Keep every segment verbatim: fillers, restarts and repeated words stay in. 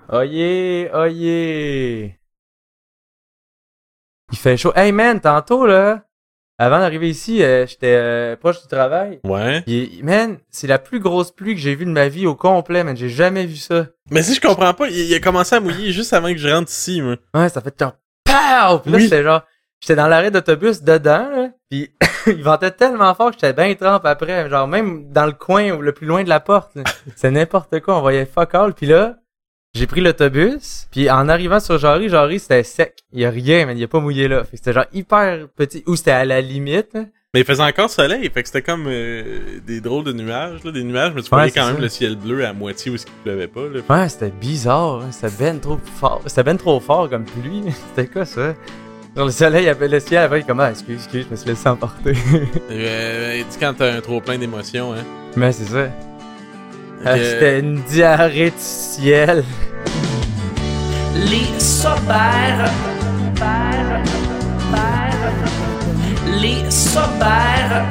Oyez, oyez. Il fait chaud. Hey man, tantôt là, avant d'arriver ici, euh, j'étais euh, proche du travail. Ouais. Il, man, c'est la plus grosse pluie que j'ai vue de ma vie au complet, man. J'ai jamais vu ça. Mais si je comprends pas, il, il a commencé à mouiller juste avant que je rentre ici, moi. Ouais, ça fait genre pow! Puis là, Oui. j'étais genre, j'étais dans l'arrêt d'autobus dedans, là. Puis il ventait tellement fort que j'étais bien trempe après. Genre même dans le coin ou le plus loin de la porte, là. C'est n'importe quoi, on voyait fuck all. Puis là, j'ai pris l'autobus, puis en arrivant sur Jarry, Jarry c'était sec. Il y a rien, mais il y a pas mouillé là. Fait que c'était genre hyper petit, ou c'était à la limite. Là. Mais il faisait encore soleil, fait que c'était comme euh, des drôles de nuages, là, des nuages, mais tu Ouais, voyais c'est quand même ça. le ciel bleu à moitié où il pleuvait pas, là. Ouais, c'était bizarre, hein. C'était ben trop fort. C'était ben trop fort comme pluie. C'était quoi ça? Genre le soleil avait le ciel avait comme ah, excuse, excuse, je me suis laissé emporter. Euh, tu sais quand t'as un trop plein d'émotions, hein. Mais c'est ça. Fait Ah, que- c'était une diarrhée du ciel. Les sobères. Les sobères.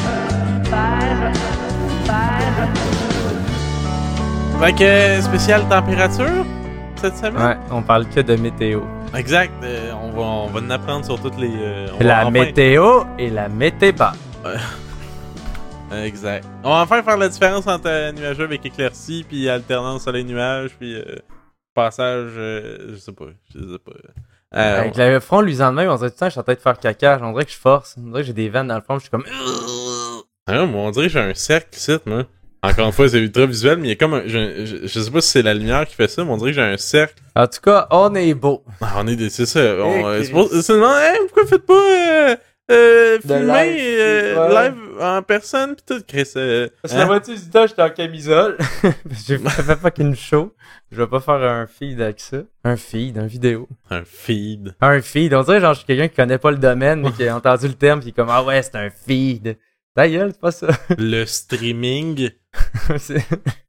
Fait que euh, spécial température cette semaine. Ouais, on parle que de météo. Exact. euh, on va on va en apprendre sur toutes les. euh, on va La enfin- météo et la météba. Euh, Exact. On va enfin faire la différence entre euh, nuageux avec éclaircie, puis alternance soleil-nuage, puis euh, passage. euh, je sais pas. Je sais pas. Euh, Avec le front luisant de même, on dirait tout le temps que je suis en train de faire caca. On dirait que je force. On dirait que j'ai des veines dans le front. Je suis comme. Ah, moi, on dirait que j'ai un cercle ici, moi. Encore une fois, c'est ultra visuel, mais il y a comme un. Je, je, je sais pas si c'est la lumière qui fait ça, mais on dirait que j'ai un cercle. En tout cas, on est beau. Ah, on est des. C'est ça. On, euh, Hey, c'est pour- c'est demandé, hey, pourquoi faites pas euh, euh, De filmer live, euh, ouais. live en personne pis tout, Chris? Euh, Parce que hein? la moitié du temps, j'étais en camisole. J'ai fait fucking show. Je vais pas faire un feed avec ça. Un feed, un vidéo. Un feed. Un feed. On dirait genre je suis quelqu'un qui connaît pas le domaine, mais qui a entendu le terme, pis qui est comme ah ouais, c'est un feed. Ta gueule, c'est pas ça. Le streaming. C'est-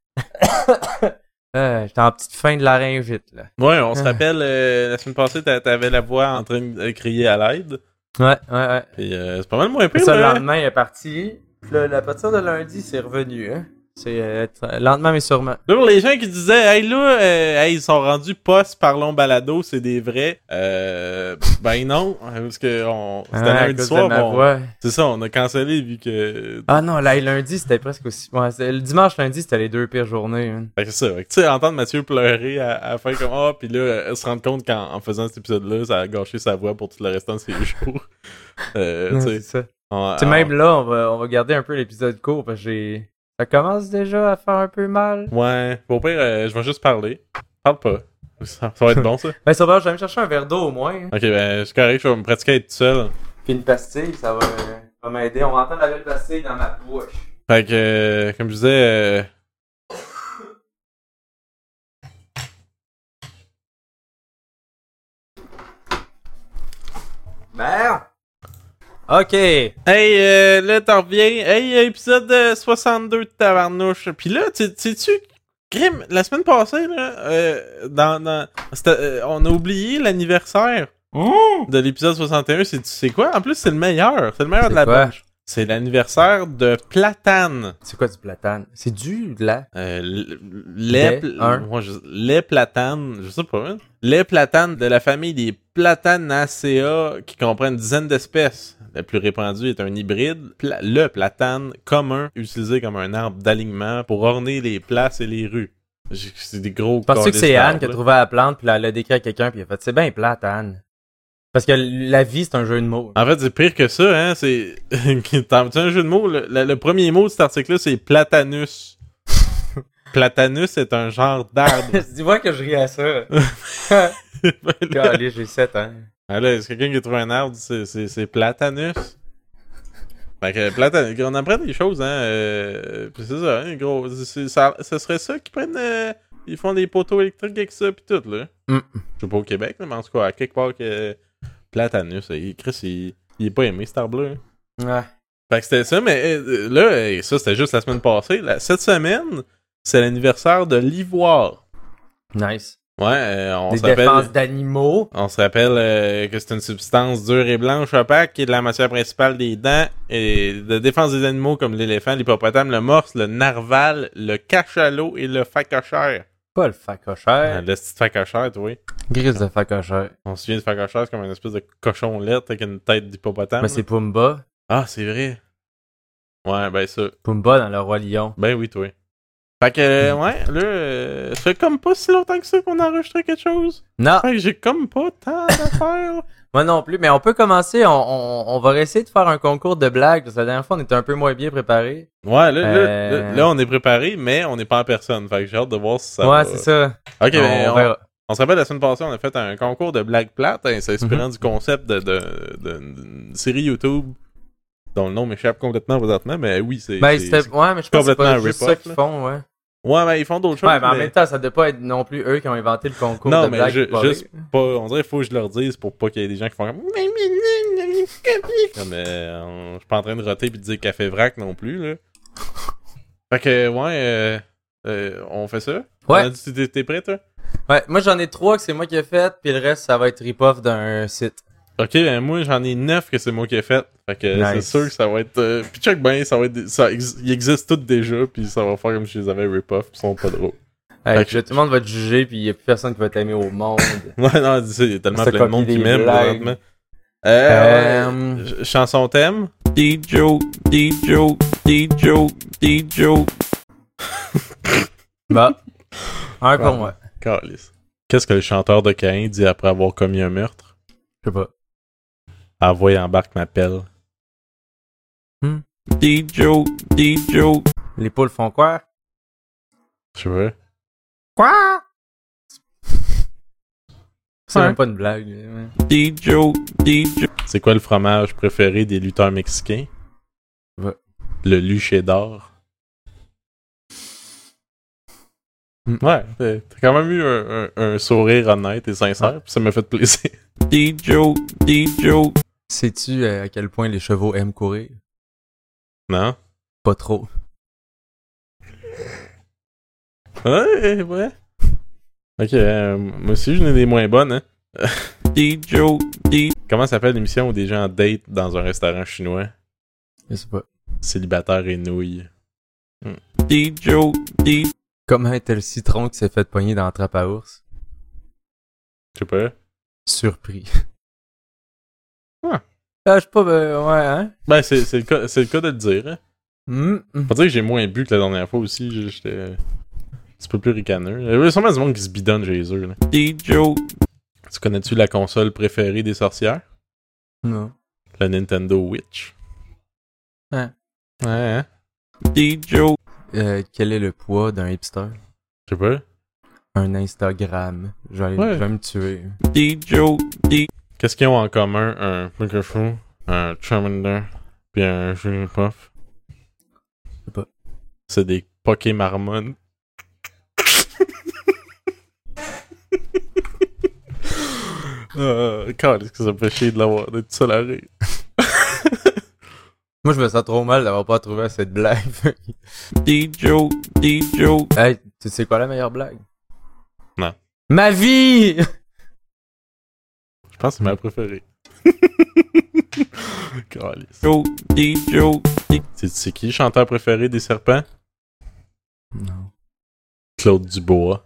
Euh, j'étais en petite fin de laryngite, là. Ouais, on se Ah. rappelle, euh, la semaine passée, t'a- t'avais la voix en train de crier à l'aide. Ouais, ouais, ouais. Pis euh, c'est pas mal moins Puis pire, ça, le là. lendemain, il est parti. Puis là, à partir de lundi, c'est revenu, hein. C'est euh, t- lentement mais sûrement. Là, pour les gens qui disaient, hey là, euh, hey, ils sont rendus post parlons balado, c'est des vrais. Euh, ben non, parce que on, c'était Ah, à lundi cause soir, de ma bon, voix. c'est ça, on a cancellé vu que. Ah non, là, lundi, c'était presque aussi. Ouais, c'est- le dimanche, lundi, c'était les deux pires journées, hein. Fait que c'est ça. Fait que, tu sais, entendre Mathieu pleurer à, à la fin comme ah, puis là, euh, se rendre compte qu'en en faisant cet épisode-là, ça a gâché sa voix pour tout le restant de ses jours. Euh, Non, tu c'est sais, ça. on- Tu sais, on- même là, on va, on va garder un peu l'épisode court parce que j'ai. Ça commence déjà à faire un peu mal. Ouais, au pire, euh, je vais juste parler. Parle pas. Ça, ça va être bon, ça. Ben, ça va, je vais me chercher un verre d'eau au moins. hein. Ok, ben, c'est correct, je vais me pratiquer à être tout seul. Puis une pastille, ça va, euh, va m'aider. On va entendre la belle pastille dans ma bouche. Fait que, euh, comme je disais, euh, Merde! Ok! hey, euh, là, t'en reviens. Hey, épisode euh, soixante-deux de Tabarnouche. Pis là, tu sais-tu, Grim, la semaine passée, là, euh, dans, dans, c'était, euh, on a oublié l'anniversaire de l'épisode soixante et un. C'est, c'est quoi? En plus, c'est le meilleur. C'est le meilleur C'est de la quoi? bunch. C'est l'anniversaire de Platane. C'est quoi du platane? C'est du là? Euh, l- les, Des, pl- un. moi, je- les platanes, je sais pas, hein? Les platanes de la famille des Platanaceae qui comprennent une dizaine d'espèces. La plus répandue est un hybride, pla- le platane commun, utilisé comme un arbre d'alignement pour orner les places et les rues. J'ai- C'est des gros Penses-tu que calices c'est Anne d'arbres, qui a là. trouvé la plante puis là, elle l'a décrit à quelqu'un puis il a fait c'est bien plate Anne. Parce que la vie c'est un jeu de mots. En fait, c'est pire que ça, hein, c'est... T'as un jeu de mots, le, le- le premier mot de cet article-là, c'est platanus. Platanus est un genre d'arbre. Dis-moi que je ris à ça. Ben là- Allez, j'ai sept ans. Ah là, est-ce quelqu'un qui a trouvé un arbre, c'est, c'est, c'est Platanus? Fait que Platanus, on apprend des choses, hein. Euh, pis c'est ça, hein, gros. C'est, ça, ça serait ça qu'ils prennent. Euh, ils font des poteaux électriques avec ça, pis tout, là. Mm. Je sais pas au Québec, là, mais en tout cas, à quelque part que. Platanus, il, Chris, il, il est pas aimé, cet arbre-là. Ouais. Fait que c'était ça, mais euh, là, euh, ça, c'était juste la semaine passée. Là, cette semaine, c'est l'anniversaire de l'ivoire. Nice. Ouais, euh, on Des s'appelle. défenses d'animaux. On se rappelle euh, que c'est une substance dure et blanche opaque qui est de la matière principale des dents et de défense des animaux comme l'éléphant, l'hippopotame, le morse, le narval, le cachalot et le phacochère. Pas le facochère. Le petit facochère, oui. Grise de facochère. On se souvient de facochère, c'est comme une espèce de cochon lettre avec une tête d'hippopotame. Mais c'est Pumba. Ah, c'est vrai. Ouais, ben ça. Pumba dans Le Roi Lion. Ben oui, toi. Fait que, euh, ouais, là, euh, ça fait comme pas si longtemps que ça qu'on a enregistré quelque chose. Non, Fait que j'ai comme pas tant d'affaires. moi non plus. Mais on peut commencer. On, on, on va essayer de faire un concours de blagues. Parce que la dernière fois, on était un peu moins bien préparés. Ouais, là, Euh... là, là, là, on est préparé, mais on n'est pas en personne. Fait que j'ai hâte de voir si ça ouais, va. c'est ça. Ok, on, ben, on on, verra. on se rappelle, la semaine passée, on a fait un concours de blagues plates, hein, s'inspirant Mm-hmm. du concept de, de, de, d'une série YouTube dont le nom m'échappe complètement présentement, mais oui, c'est... Ben, c'est- c'était... Ouais, mais je pense que c'est complètement pas un juste rip-off, ça qu'ils là. font, ouais. Ouais, ben, ils font d'autres choses, Ouais, mais en mais- même temps, ça doit pas être non plus eux qui ont inventé le concours Non, de mais blagues. je- pas juste vrai. pas... On dirait qu'il faut que je leur dise pour pas qu'il y ait des gens qui font comme... Comme, euh, on- je suis pas en train de roter pis de dire café vrac non plus, là. Fait que, ouais, euh, euh, on fait ça? Ouais. On a dit, t'es, t'es prêt, toi? Ouais, moi j'en ai trois que c'est moi qui ai fait, puis le reste ça va être rip-off d'un site. Ok, ben moi j'en ai neuf que c'est moi qui ai fait. Fait que Nice. c'est sûr que ça va être. Euh, puis check ben, ça va être. des- Ça, ex- ils existent tous déjà, puis ça va faire comme si je les avais rip-off, pis ils sont pas drôles. Hey, Fait puis que- là, tout le monde va te juger, puis y a plus personne qui va t'aimer au monde. Ouais, non, dis ça, il y a tellement Ça plein de monde copie qui des m'aime blagues. présentement. Euh, Euh, ouais, ch- chanson thème. D J, D J, D J, D J. Bah, un pour Ouais. moi. Calice. Qu'est-ce que le chanteur de Caïn dit après avoir commis un meurtre? Je sais pas. Envoie embarque ma pelle. Hmm. D J, D J. Les poules font quoi? Je sais Quoi? C'est Ouais. même pas une blague. Ouais. D J, D J. C'est quoi le fromage préféré des lutteurs mexicains? Ouais. Le luché d'or. Mm. Ouais, t'as t'as quand même eu un, un, un sourire honnête et sincère, pis ça m'a fait plaisir. D J, D J. Sais-tu euh, à quel point les chevaux aiment courir? Non? Pas trop. Ouais, ouais. Ok, euh, moi aussi j'en ai des moins bonnes, hein. D J, D. Comment s'appelle l'émission où des gens date dans un restaurant chinois? Je sais pas. Célibataire et nouilles. Mm. D J, D. Comment était le citron qui s'est fait pogner dans la trappe à ours? Je sais pas. Surpris. Ah. Ah, je sais pas, ben, ouais, hein? Ben, c'est, c'est, le cas, c'est le cas de le dire, hein. Mm, mm. Faut dire que j'ai moins bu que la dernière fois aussi. J'étais un petit peu plus ricaneux. Il y a sûrement du monde qui se bidonne chez eux. Là. D J. Tu connais-tu la console préférée des sorcières? Non. La Nintendo Witch. Ouais. Ouais, hein? D J. Euh, quel est le poids d'un hipster? Je sais pas. Un Instagram. Je vais, aller- Ouais. je vais me tuer. D J. D. Qu'est-ce qu'ils ont en commun? Un microphone, un Charmander, puis un Jigglypuff? Je sais pas. C'est des Pokémarmon. Euh, qu'est-ce que ça me fait chier de l'avoir, d'être tout seul à rire. Moi, je me sens trop mal d'avoir pas trouvé cette blague. D J, D J. Hey, tu sais quoi la meilleure blague? Non. Ma vie! Je pense que c'est ma préférée. Calice. D J. C'est, c'est qui le chanteur préféré des serpents? Non. Claude Dubois.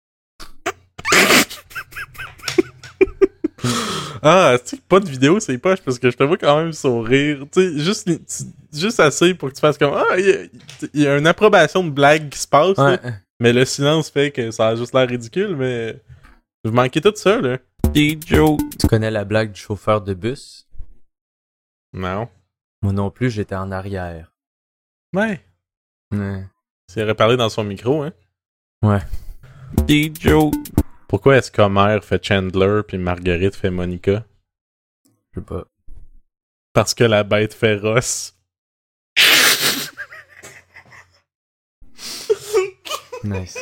Ah, tu sais, pas de vidéo, c'est poche parce que je te vois quand même sourire. Tu sais, juste, tu- juste assez pour que tu fasses comme ah, il y, a- il y a une approbation de blague qui se passe, là. Ouais. Mais le silence fait que ça a juste l'air ridicule, mais je manquais tout ça, là. D J. Tu connais la blague du chauffeur de bus? Non. Moi non plus, j'étais en arrière. Ouais. Ouais. S'il aurait parlé dans son micro, hein. Ouais. D J. Pourquoi est-ce qu'Homer fait Chandler puis Marguerite fait Monica? Je sais pas. Parce que la bête féroce. Nice.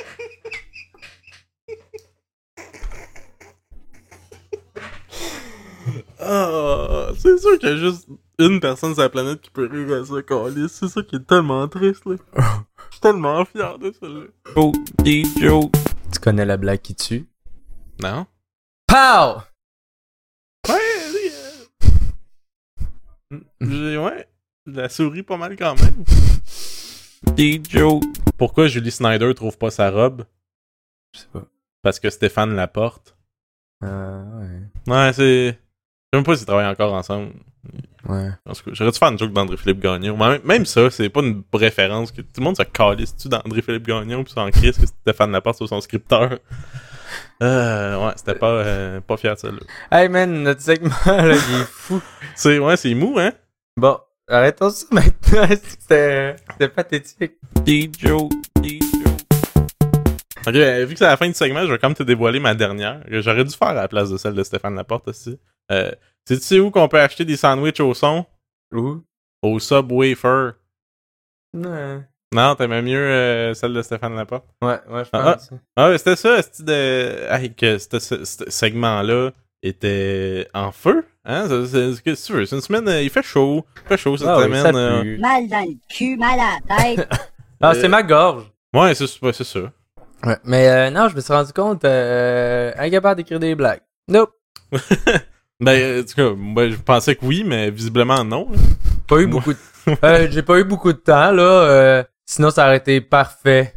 Ah, c'est sûr qu'il y a juste une personne sur la planète qui peut rire à ça, câlisse. C'est ça qui est tellement triste, là. Je suis tellement fier de ça, là. Oh, D J. Tu connais la blague qui tue? Non? Pow! Ouais, euh... j'ai, ouais, la souris pas mal quand même. D J. Pourquoi Julie Snyder trouve pas sa robe? Je sais pas. Parce que Stéphane Laporte. Euh, ouais. Ouais, c'est... Je sais même pas s'ils travaillent encore ensemble. Ouais. En tout cas, j'aurais dû faire une joke d'André-Philippe Gagnon. Mais même ça, c'est pas une référence. Que tout le monde se calisse-tu d'André-Philippe Gagnon pis c'est en crise que Stéphane Laporte soit son scripteur. Euh, ouais, c'était pas, euh, pas fier de ça, là. Hey man, notre segment, là, il est fou. C'est, ouais, c'est mou, hein? Bon, arrêtons ça maintenant. C'était, c'était pathétique. Des jokes, des jokes. Ok, euh, vu que c'est la fin du segment, je vais quand même te dévoiler ma dernière. Que j'aurais dû faire à la place de celle de Stéphane Laporte aussi. Euh, sais-tu où qu'on peut acheter des sandwichs au son? Où? Au Subway Fur. Non. Non, t'aimais mieux euh, celle de Stéphane Laporte? Ouais, ouais, je Ah, pense. Ah ouais, c'était ça, c'était de... Hey, que ce ce segment-là était en feu, hein? C'est, c'est, c'est, qu'est-ce que tu veux? C'est une semaine, euh, il fait chaud, il fait chaud cette Ah oui, semaine. ça euh, pue. Mal dans le cul, mal à la tête. Ah, c'est ma gorge. Ouais, c'est, ouais, c'est ça. Ouais. Mais euh, non, je me suis rendu compte, euh, incapable d'écrire des blagues. Nope. Ben, en tout cas, moi, je pensais que oui, mais visiblement non. là. Pas eu beaucoup de... euh, j'ai pas eu beaucoup de temps, là. Euh, sinon, ça aurait été parfait.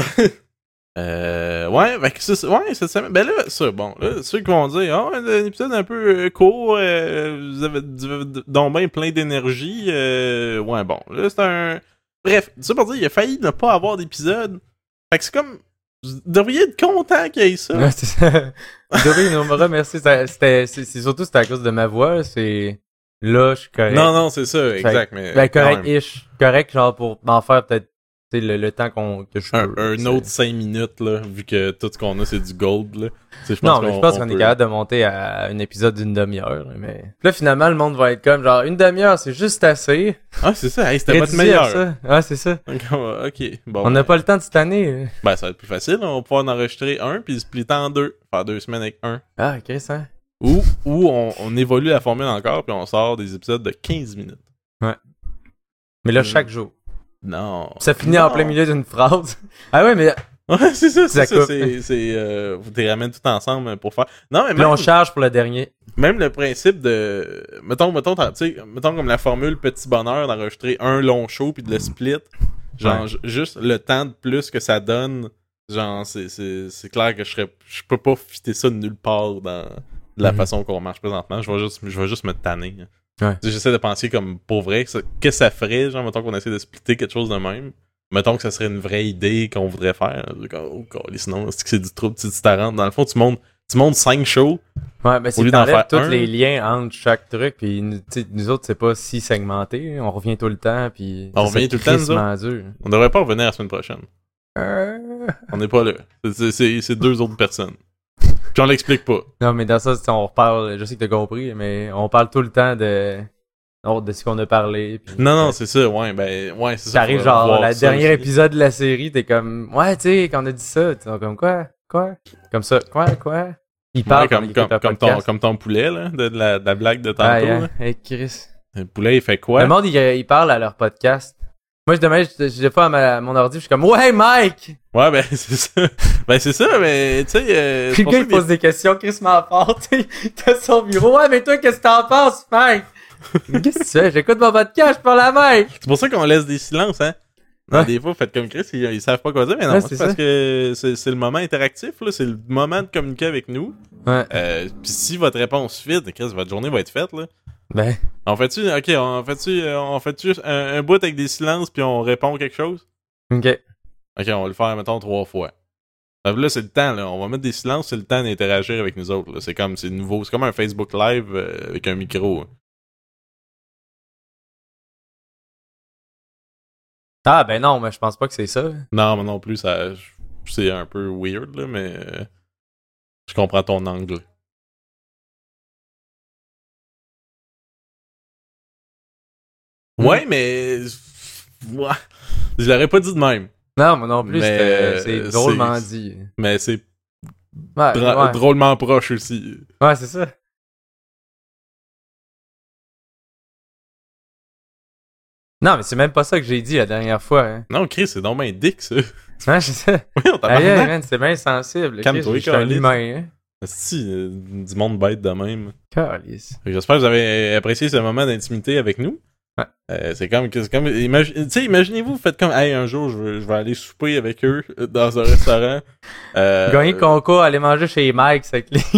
Euh, ouais, ben, c'est, ouais, cette semaine. Ben là, ça, bon, là, ceux qui vont dire, oh, un épisode un peu euh, court, euh, vous avez, vous avez donc ben plein d'énergie, euh, ouais, bon, là, c'est un... Bref, ça pour dire, il a failli ne pas avoir d'épisode. Fait que c'est comme, vous devriez être content qu'il y ait ça. Ouais, c'est ça. Vous devriez nous remercier. Ça- C'était, c'est, c'est surtout, c'était à cause de ma voix, c'est... Là, je suis correct. Non, non, c'est ça, exact, mais... Ben, quand même. correct-ish. Correct, genre, pour m'en faire peut-être, tu sais, le, le temps qu'on, que je Un, peux. un c'est- autre cinq minutes, là, vu que tout ce qu'on a, c'est du gold, là. Tu sais, je pense Non, mais je pense qu'on, on est peut- capable de monter à un épisode d'une demi-heure, là, mais... Puis là, finalement, le monde va être comme, genre, une demi-heure, c'est juste assez. Ah, c'est ça, hey, c'était votre Réduire meilleur. ça. Ouais, c'est ça. Ok, bon. On n'a pas le temps de cette année. Ben, ça va être plus facile, on va pouvoir en enregistrer un, puis splitter en deux. Faire deux semaines avec un. Ah, Chris, hein? Ou, ou on, on évolue la formule encore, puis on sort des épisodes de quinze minutes. Mais là, Mm. chaque jour. Non. Ça finit Non. en plein milieu d'une phrase. Ah ouais, mais Ouais, c'est ça, c'est Ça ça. coupe. C'est, c'est, euh, vous les ramènes tout ensemble pour faire. Non, mais puis là, même, on charge pour le dernier. même le principe de. Mettons, mettons, tu sais, mettons comme la formule petit bonheur d'enregistrer un long show puis de le split. Genre, Ouais. ju- juste le temps de plus que ça donne. Genre, c'est, c'est, c'est clair que je serais. Je peux pas fitter ça de nulle part dans la Mhm. façon qu'on marche présentement. Je vais juste, je vais juste me tanner. Ouais. Tu sais, j'essaie de penser comme pour vrai. que ça- Qu'est-ce que ça ferait, genre, mettons qu'on essaie de splitter quelque chose de même. Mettons que ça serait une vraie idée qu'on voudrait faire. Oh, calé, sinon, c'est que c'est du trop petit tarant. Dans le fond, tu montes, tu montes cinq shows. Ouais, ben Au c'est lieu que d'en t'enlèves faire tous un. les liens entre chaque truc, puis nous, tu sais, nous autres, c'est pas si segmenté. On revient tout le temps, puis... On c'est revient tout le temps, nous crissement dur. On devrait pas revenir la semaine prochaine. Euh... On n'est pas là. C'est, c'est, c'est deux autres personnes. Puis on l'explique pas. Non, mais dans ça, c'est- on reparle... Je sais que t'as compris, mais on parle tout le temps de... oh, de ce qu'on a parlé. Puis... Non, non, c'est ça, ouais, ben, ouais, c'est ça. T'arrives faudrait genre, voir la ça dernière aussi. épisode de la série, t'es comme... Ouais, tu sais, quand on a dit ça, t'es comme quoi? Quoi? Comme ça, quoi? Quoi? Il Ouais, parle comme, comme, comme, ton, comme ton poulet, là, de, de la, de la blague de tantôt. Ah, là. yeah. Hey, Chris. Le poulet, il fait quoi? Le monde, il, il parle à leur podcast. Moi, je demain, je, je, des fois, à, ma- à mon ordi, je suis comme, ouais, Mike! Ouais, ben, c'est ça. Ben, c'est ça, mais, tu sais, euh, Puis c'est le pour gars, ça il que pose des questions, Chris fort, tu sais. T'as son bureau. Ouais, mais toi, qu'est-ce que t'en penses, Mike? Qu'est-ce que tu fais? J'écoute mon podcast, je parle à Mike! C'est pour ça qu'on laisse des silences, hein. Non, Ouais. des fois, faites comme Chris, ils, ils savent pas quoi dire, mais non, Ouais, c'est, c'est parce ça. que c'est, c'est le moment interactif, là, c'est le moment de communiquer avec nous. Ouais. Euh, pis si votre réponse fit, Chris, votre journée va être faite, là. Ben, On fait-tu, ok, on fait-tu, euh, on fait-tu un, un bout avec des silences puis on répond quelque chose? ok. Ok, on va le faire, mettons, trois fois. Fait que là, c'est le temps, là. On va mettre des silences, c'est le temps d'interagir avec nous autres, là. C'est comme, c'est nouveau. C'est comme un Facebook Live euh, avec un micro. Ah, ben non, mais je pense pas que c'est ça. Non, mais non plus, ça, c'est un peu weird, là, mais euh, je comprends ton angle. Ouais, mais ouais. Je l'aurais pas dit de même. Non, moi non plus, Mais, c'était- c'est euh, drôlement c'est- dit. Mais c'est Ouais, dra- ouais. drôlement proche aussi. Ouais, c'est ça. Non, mais c'est même pas ça que j'ai dit la dernière fois. Hein. Non, Chris, c'est donc bien dick, ça. Ouais, je sais. Oui, on t'a Aïe, aïe, parlé. man, c'est bien sensible. Calme-toi, Chris, je suis un câlisse. humain, hein. Si, euh, du monde bête de même. Calice. Fait que j'espère que vous avez apprécié ce moment d'intimité avec nous. Ouais. Euh, c'est comme, c'est comme, imagi- tu sais, imaginez-vous, vous faites comme, hey, un jour, je vais, je vais aller souper avec eux dans un restaurant. Euh, Gagner le concours, aller manger chez Mike avec les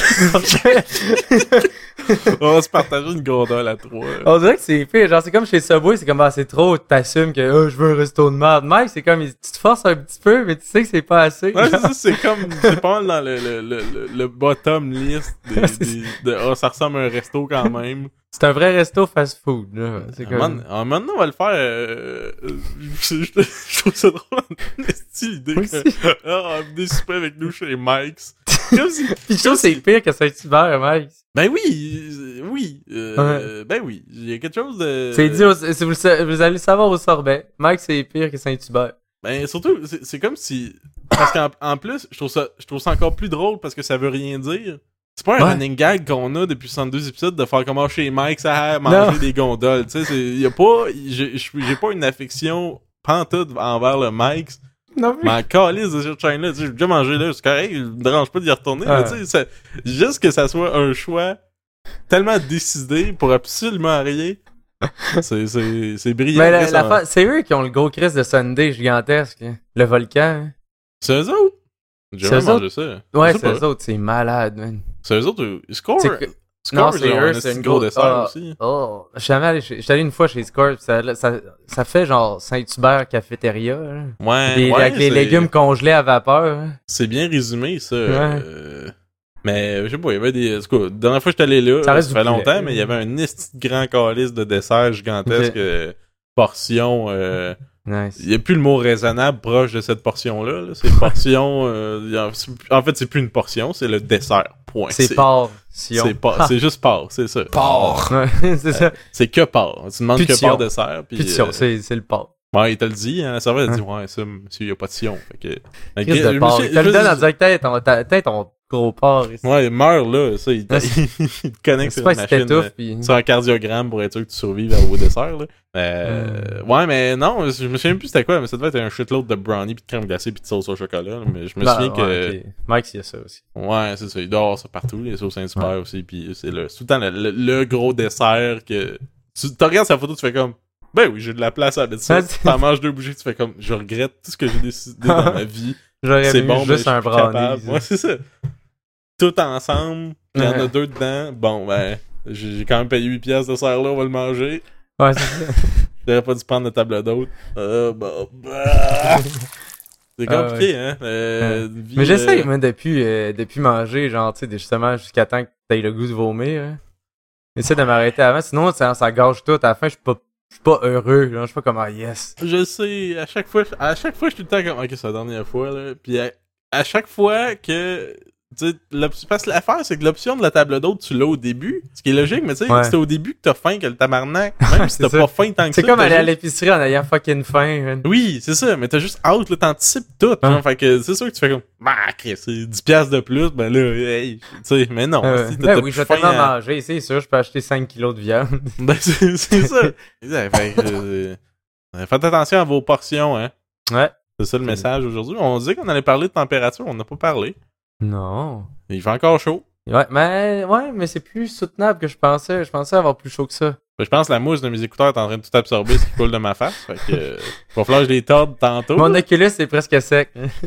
on va se partager une gondole à trois. On dirait que c'est pire. Genre, c'est comme chez Subway, c'est comme, ah, c'est trop, t'assumes que, oh, je veux un resto de merde. Mike, c'est comme, tu te forces un petit peu, mais tu sais que c'est pas assez. Ouais, c'est genre. ça, c'est comme, c'est pas mal dans le, le, le, le, le bottom list des, des, de, oh, ça ressemble à un resto quand même. C'est un vrai resto fast-food, là. C'est Un comme... moment- un moment donné, on va le faire, euh, euh, je, je, je trouve ça drôle, c'est l'idée Moi que, aussi. ah, venez souper avec nous chez Mike's. Comme si- Pis je trouve que c'est pire que Saint-Hubert, Mike. Ben oui, euh, oui, euh, ben oui, il y a quelque chose de... C'est dit, au- si vous, le sa- vous allez le savoir au sorbet. Mike, c'est pire que Saint-Hubert. Ben surtout, c'est, c'est comme si... Parce qu'en en plus, je trouve ça je trouve ça encore plus drôle parce que ça veut rien dire. C'est pas un Ouais. running gag qu'on a depuis soixante-deux épisodes de faire comment chez Mike ça a manger Non. des gondoles. Tu sais, c'est y a pas j'ai j'ai pas une affection pantoute envers le Mike's. Non, Mais en calice de cette chaîne-là, tu sais, j'ai déjà mangé là, c'est correct, il me dérange pas d'y retourner, Ouais. mais tu sais, ça- juste que ça soit un choix tellement décidé pour absolument rien, c'est, c'est, c'est brillant. Mais la, ça- la fa- c'est eux qui ont le gros Chris de Sunday gigantesque. hein. Le volcan. hein. C'est eux autres? J'ai C'est jamais eux mangé ça. Ouais, Je sais c'est pas. eux autres. C'est malade, man. C'est eux autres, euh, Score, C'est que- Score, Non, c'est genre, eux, un c'est esti une gros grosse- dessert ah. aussi. Oh, je suis jamais allé chez, je suis allé une fois chez Scorp, ça, ça, ça fait genre Saint-Hubert cafétéria, là. Ouais, Des- ouais, avec les c'est- légumes congelés à vapeur. hein. C'est bien résumé, ça. euh, Mais, je sais pas, il y avait des... En tout cas, la dernière fois que j'étais allé là, Ça ça, reste fait du poulet. longtemps, mais il y avait un esti de grand calice de dessert gigantesque, Ok. euh, portion... euh, Nice. Il n'y a plus le mot raisonnable proche de cette portion-là. Là. C'est portion... euh, y a- c'est- en fait, c'est plus une portion, c'est le dessert. Point. C'est porc. Sion. C'est pas, c'est juste porc, c'est ça. Porc. Ouais, c'est ça. C'est que porc. Tu demandes Plus de que sion. porc dessert. Puis, Plus de sion, euh, c'est, c'est le porc. ouais, il te le dit. Hein, la serveuse a dit, Hein. ouais, ça, monsieur, il n'y a pas de sion. Fait que, fait que- Chris je de me porc. suis- Il te le je- donne en direct, t'as ton, t'as t'as ton gros porc ici. Ouais, il meurt là. Ça, il, te- Ouais, c'est- il te connecte C'est sur pas une si machine. t'étouffes, euh, pis... sur un cardiogramme pour être sûr que tu survives au dessert. Là. Euh, Ouais, mais non, je me souviens plus c'était quoi, mais ça devait être un shitload de brownie, puis de crème glacée, puis de sauce au chocolat. là, Mais je me Bah, souviens que... ouais, ok. Mike, il y a ça aussi. Ouais, c'est ça. Il dort ça partout. Les sauces Saint-Hubert aussi. Puis c'est le, c'est tout le temps le, le- le gros dessert que... Tu te regardes sa photo, tu fais comme... Ben oui, j'ai de la place à mettre ça. Ah, c'est- T'en manges deux bouchées, tu fais comme... Je regrette tout ce que j'ai décidé dans ma vie. J'aurais C'est mis bon, mais juste je un suis plus capable. brownie. Ouais, c'est ça. Tout ensemble. Il y en a Ouais. deux dedans. Bon, ben... J'ai j'ai quand même payé huit piastres de dessert là, on va le manger. Ouais, c'est ça. J'aurais pas dû prendre de table d'hôte. Euh, bah, bah. C'est Ah, compliqué, hein. Euh, une vie, Mais j'essaye, euh, moi, depuis, euh, depuis manger, genre, tu sais, justement, jusqu'à temps que t'aies le goût de vomir. hein. J'essaie de m'arrêter avant, sinon, ça, ça gâche tout. À la fin, je suis pas, je suis pas heureux. Là. Je suis pas comme, ah, yes. Je sais, à chaque fois, à chaque fois, je suis tout le temps comme, ok, c'est la dernière fois, là. Puis à, à chaque fois que, tu sais, l'op- parce que l'affaire, c'est que l'option de la table d'hôte, tu l'as au début. Ce qui est logique, mais tu sais, Ouais. c'est au début que t'as faim que le tabarnak. Même si C'est t'as ça. pas faim tant que C'est ça. comme t'as aller à juste- l'épicerie en ayant fucking faim. man. Oui, c'est ça, mais t'as juste out, là, t'anticipes tout. Ouais. Genre, fait que c'est sûr que tu fais comme, bah, Chris, c'est dix piastres de plus, ben là, hey, tu sais, mais non. Euh, si, t'as- ben t'as oui, je plus vais faim tellement à- manger, c'est sûr, je peux acheter cinq kilos de viande. Ben, c'est c'est ça. Exact, fait que, euh, faites attention à vos portions, hein. Ouais. C'est ça le message aujourd'hui. On disait qu'on allait parler de température, on n'a pas parlé. Non. Il fait encore chaud. Ouais, mais, ouais, mais c'est plus soutenable que je pensais. Je pensais avoir plus chaud que ça. Ben, je pense que la mousse de mes écouteurs est en train de tout absorber ce qui coule de ma face. Fait que, euh, il va falloir que je les torde tantôt. Mon Oculus est presque sec.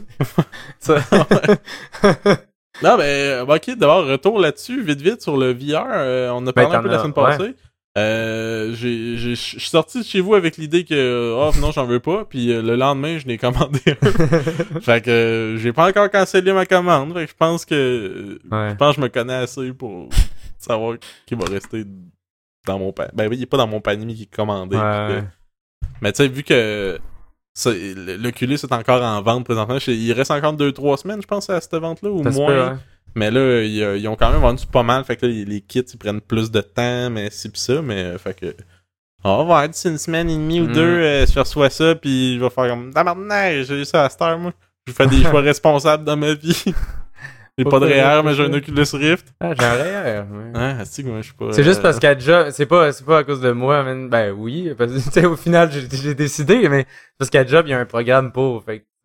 Ça. Non, ben, ok, d'abord, retour là-dessus, vite, vite, sur le V R. euh, on a parlé Ben, un peu la t'en semaine as- passée. Euh, j'ai, j'ai, je suis sorti de chez vous avec l'idée que, oh, non, j'en veux pas. Puis euh, le lendemain, je n'ai commandé un. Fait que euh, j'ai pas encore cancellé ma commande. Fait que je pense que, Ouais. je pense que je me connais assez pour savoir qui va rester dans mon panier. Ben oui, il est pas dans mon panier, mais qui est commandé. Ouais. Puis que- Mais tu sais, vu que ça, le- l'Oculus est encore en vente présentement, je- il reste encore deux trois semaines, je pense, à cette vente-là, ou Ça se moins. peut, hein. Mais là, ils, euh, ils ont quand même vendu pas mal, fait que là, les, les kits, ils prennent plus de temps, mais ci pis ça, mais euh, fait que... On va voir, d'ici une semaine et demie ou Mm. deux, euh, je reçois ça, puis je vais faire comme... Tabarnak, j'ai eu ça à cette heure, moi. Je fais des choix responsables dans ma vie. J'ai pas de Pourquoi R E E R, pas mais j'ai un ça? Oculus Rift. Ah, j'ai un rêve. ouais. Ouais, c'est que moi, je suis pas... C'est juste euh, parce qu'à Job, c'est pas, c'est pas à cause de moi, man. Ben oui, parce que, tu sais, au final, j'ai, j'ai décidé, mais parce qu'à Job, il y a un programme pour, fait que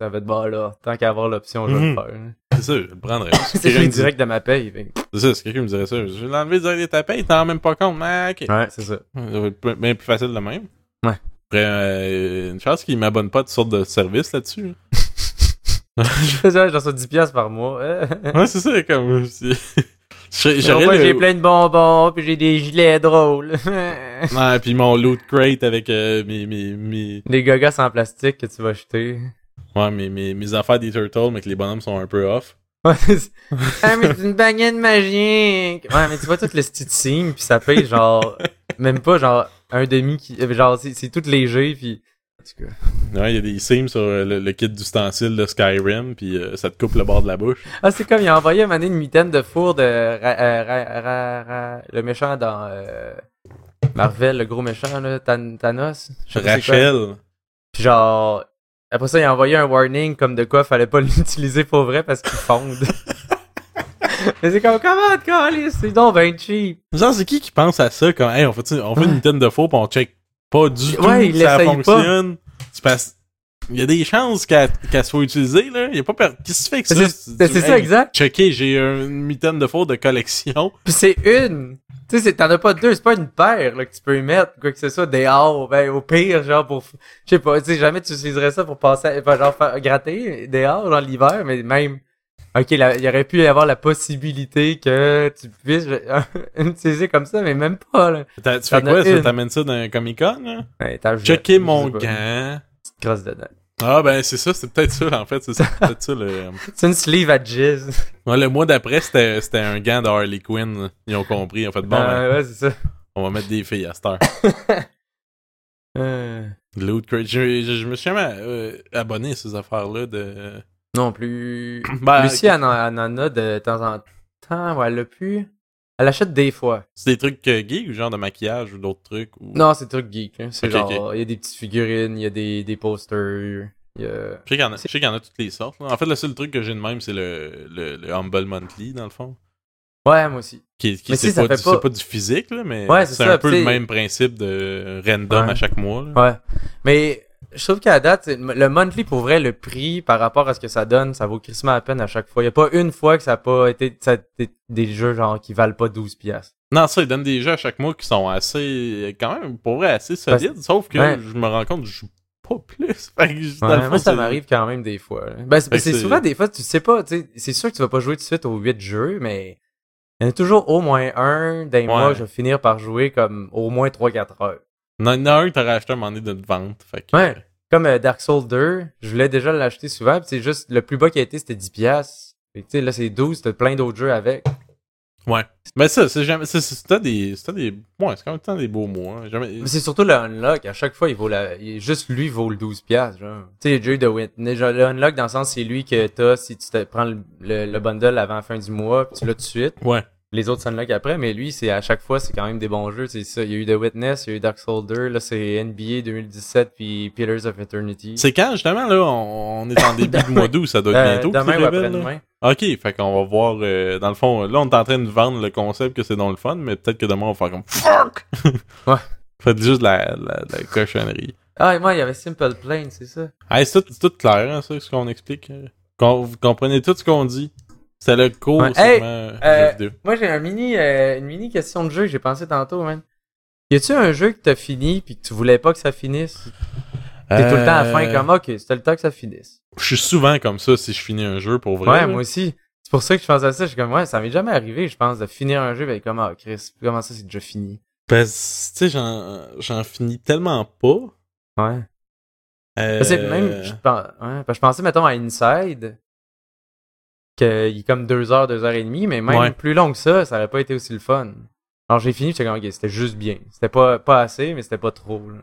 Ça va être bon là. Tant qu'à avoir l'option, je vais Mhm. le faire. hein. C'est ça, je le prendrais. Si C'est quelqu'un pris me dit- direct de ma paye. fait que- C'est ça, si quelqu'un me dirait ça, je vais l'enlever direct de ta paye, t'en rends même pas compte, mais ok. Ouais, c'est ça. Ça va être plus- bien plus facile de même. Ouais. Après, euh, une chance qu'ils m'abonnent pas à toutes sortes de services là-dessus. Je fais ça, je reçois dix piastres par mois. Ouais, c'est ça, comme... c'est- J'aurais- J'aurais J'aurais j'ai le... plein de bonbons, puis j'ai des gilets drôles. Ouais, pis mon loot crate avec euh, mes, mes, mes... Des gagas en plastique que tu vas acheter. Ouais, mes, mes, mes affaires des turtles, mais que les bonhommes sont un peu off. Ouais, c'est- ah, mais c'est une baguette magique! Ouais, mais tu vois tout le style signe, pis ça paye genre, même pas genre un demi qui, genre c'est, c'est tout léger, pis en tout cas. Ouais, il y a des sims sur euh, le, le kit d'ustensiles de Skyrim, pis euh, ça te coupe le bord de la bouche. Ah, c'est comme, il a envoyé un moment donné une mitaine de four de ra- euh, ra- ra- ra- le méchant dans euh, Marvel, le gros méchant, là, Tan- Thanos. Je sais pas c'est quoi. Rachel. Puis genre, après ça, il a envoyé un warning comme de quoi fallait pas l'utiliser pour vrai parce qu'il fonde. Mais c'est comme, comment te calice? C'est donc ben cheap. Genre, c'est qui qui pense à ça quand, hey, on fait, on fait une mitaine de faux pis on check pas du tout Ouais, il si ça l'essaye fonctionne. C'est parce il y a des chances qu'elle qu'elle soit utilisée, là. Il y a pas per... Qu'est-ce que tu fais avec ça? C'est, Tu- c'est, tu- c'est ça, hey, exact. checker, j'ai une mitaine de faux de collection. Pis c'est une. Tu sais, c'est- t'en as pas deux, c'est pas une paire, là, que tu peux y mettre, quoi que ce soit, des hauts, ben, au pire, genre, pour, je sais pas, tu sais, jamais tu utiliserais ça pour passer, à- enfin, genre, faire, gratter des hauts dans l'hiver, mais même, ok, là, il y aurait pu y avoir la possibilité que tu puisses utiliser comme ça, mais même pas, là. T'as- Tu T'en fais quoi? as Ça une. t'amène ça dans un Comic-Con, là? Ouais, t'as Checker je mon sais pas, gant. petite crosse dedans. Ah, ben, c'est ça, c'est peut-être ça, en fait. C'est ça, c'est peut-être ça, le... C'est une sleeve à jizz. Ouais, le mois d'après, c'était, c'était un gant de Harley Quinn. Ils ont compris. Ils ont fait, bon, ben, Ah, ouais, c'est ça. on va mettre des filles à cette heure. Euh, Loot crate. Je, je, je me suis jamais euh, abonné à ces affaires-là de... non plus. Ben, Lucie, elle en, elle en a de temps en temps, ouais, elle l'a plus. Elle achète des fois. c'est des trucs euh, gays ou genre de maquillage ou d'autres trucs? Ou... Non, c'est truc geek. Hein. C'est Ok, genre, il y a des petites figurines, il y a des, des posters, il y a... Je sais qu'il y en a, je sais qu'il y en a toutes les sortes. Là. En fait, le seul truc que j'ai de même, c'est le, le, le Humble Monthly, dans le fond. Ouais, moi aussi. Qui, qui Mais c'est, si, ça pas, fait du- pas- c'est pas du physique, là, mais Ouais, c'est, c'est un ça, peu pis le t'sais- même principe de random Ouais. à chaque mois. Là. Ouais. Mais je trouve qu'à date, c'est- le monthly, pour vrai, le prix par rapport à ce que ça donne, ça vaut crissement la peine à chaque fois. Il y a pas une fois que ça a pas été, ça a été des jeux genre qui valent pas douze piastres. Non, ça, ils donnent des jeux à chaque mois qui sont assez, quand même, pour vrai, assez solides. Sauf que Ouais. je me rends compte que je joue pas plus. Fait que, dans Ouais, le fond, moi, ça c'est- m'arrive quand même des fois. là. Ben, c'est, Fait que c'est c'est- souvent des fois, tu sais pas, tu sais, c'est sûr que tu vas pas jouer tout de suite aux huit jeux, mais il y en a toujours au moins un d'un Ouais. mois que je vais finir par jouer comme au moins trois quatre heures. Il y en a un que t'aurais acheté un moment donné de vente. Fait que, Ouais. Comme euh, Dark Souls deux, je voulais déjà l'acheter souvent, pis c'est juste, le plus bas qui a été, c'était dix piastres. Fait que, tu sais, là, c'est douze, t'as plein d'autres jeux avec. Ouais. Mais ça, c'est jamais, c'est, c'est, c'était des, c'était des, ouais, c'est quand même temps des beaux mois. hein. Jamais, Mais c'est surtout le unlock, à chaque fois, il vaut la, il- juste lui vaut le douze piastres, genre. Tu sais, il y a déjà eu de Witness, genre, le unlock, dans le sens, c'est lui que t'as si tu te prends le, le, le bundle avant la fin du mois, pis tu l'as tout de suite. ouais. Les autres s'unlock après, mais lui, c'est à chaque fois, c'est quand même des bons jeux, c'est ça. Il y a eu The Witness, il y a eu Dark Souls deux, là, c'est N B A deux mille dix-sept, puis Pillars of Eternity. C'est quand, justement, là, on, on est en début du mois d'août, ça doit être Euh, bientôt. demain qu'ils ou révèlent, là. après-demain. Ok, fait qu'on va voir, euh, dans le fond, là, on est en train de vendre le concept que c'est dans le fun, mais peut-être que demain, on va faire comme fuck! Ouais. Faites juste la, la, la cochonnerie. Ah, et moi, il y avait Simple Plan, c'est ça. Hey, c'est tout, c'est tout clair, hein, ça, ce qu'on explique. euh. Qu'on- vous comprenez tout ce qu'on dit. C'est le cours, Ouais. segment Hey, euh, euh, jeux vidéo. Moi, j'ai un mini, euh, une mini question de jeu que j'ai pensé tantôt, man. Y a-tu un jeu que t'as fini pis que tu voulais pas que ça finisse? T'es tout le temps à la fin Euh, comme, ok, c'était le temps que ça finisse. Je suis souvent comme ça si je finis un jeu, pour vrai. Ouais, là. moi aussi. C'est pour ça que je pense à ça. Je suis comme, ouais, ça m'est jamais arrivé, je pense, de finir un jeu avec comme, ah, Chris, comment ça, c'est déjà fini? Parce, tu sais, j'en, j'en finis tellement pas. Ouais. Euh... Parce que même, je, pen- ouais, parce que je pensais, mettons, à Inside, qu'il est comme deux heures, deux heures et demie, mais même Ouais. plus long que ça, ça aurait pas été aussi le fun. Alors, j'ai fini, j'étais comme, ok, c'était juste bien. C'était pas, pas assez, mais c'était pas trop, là.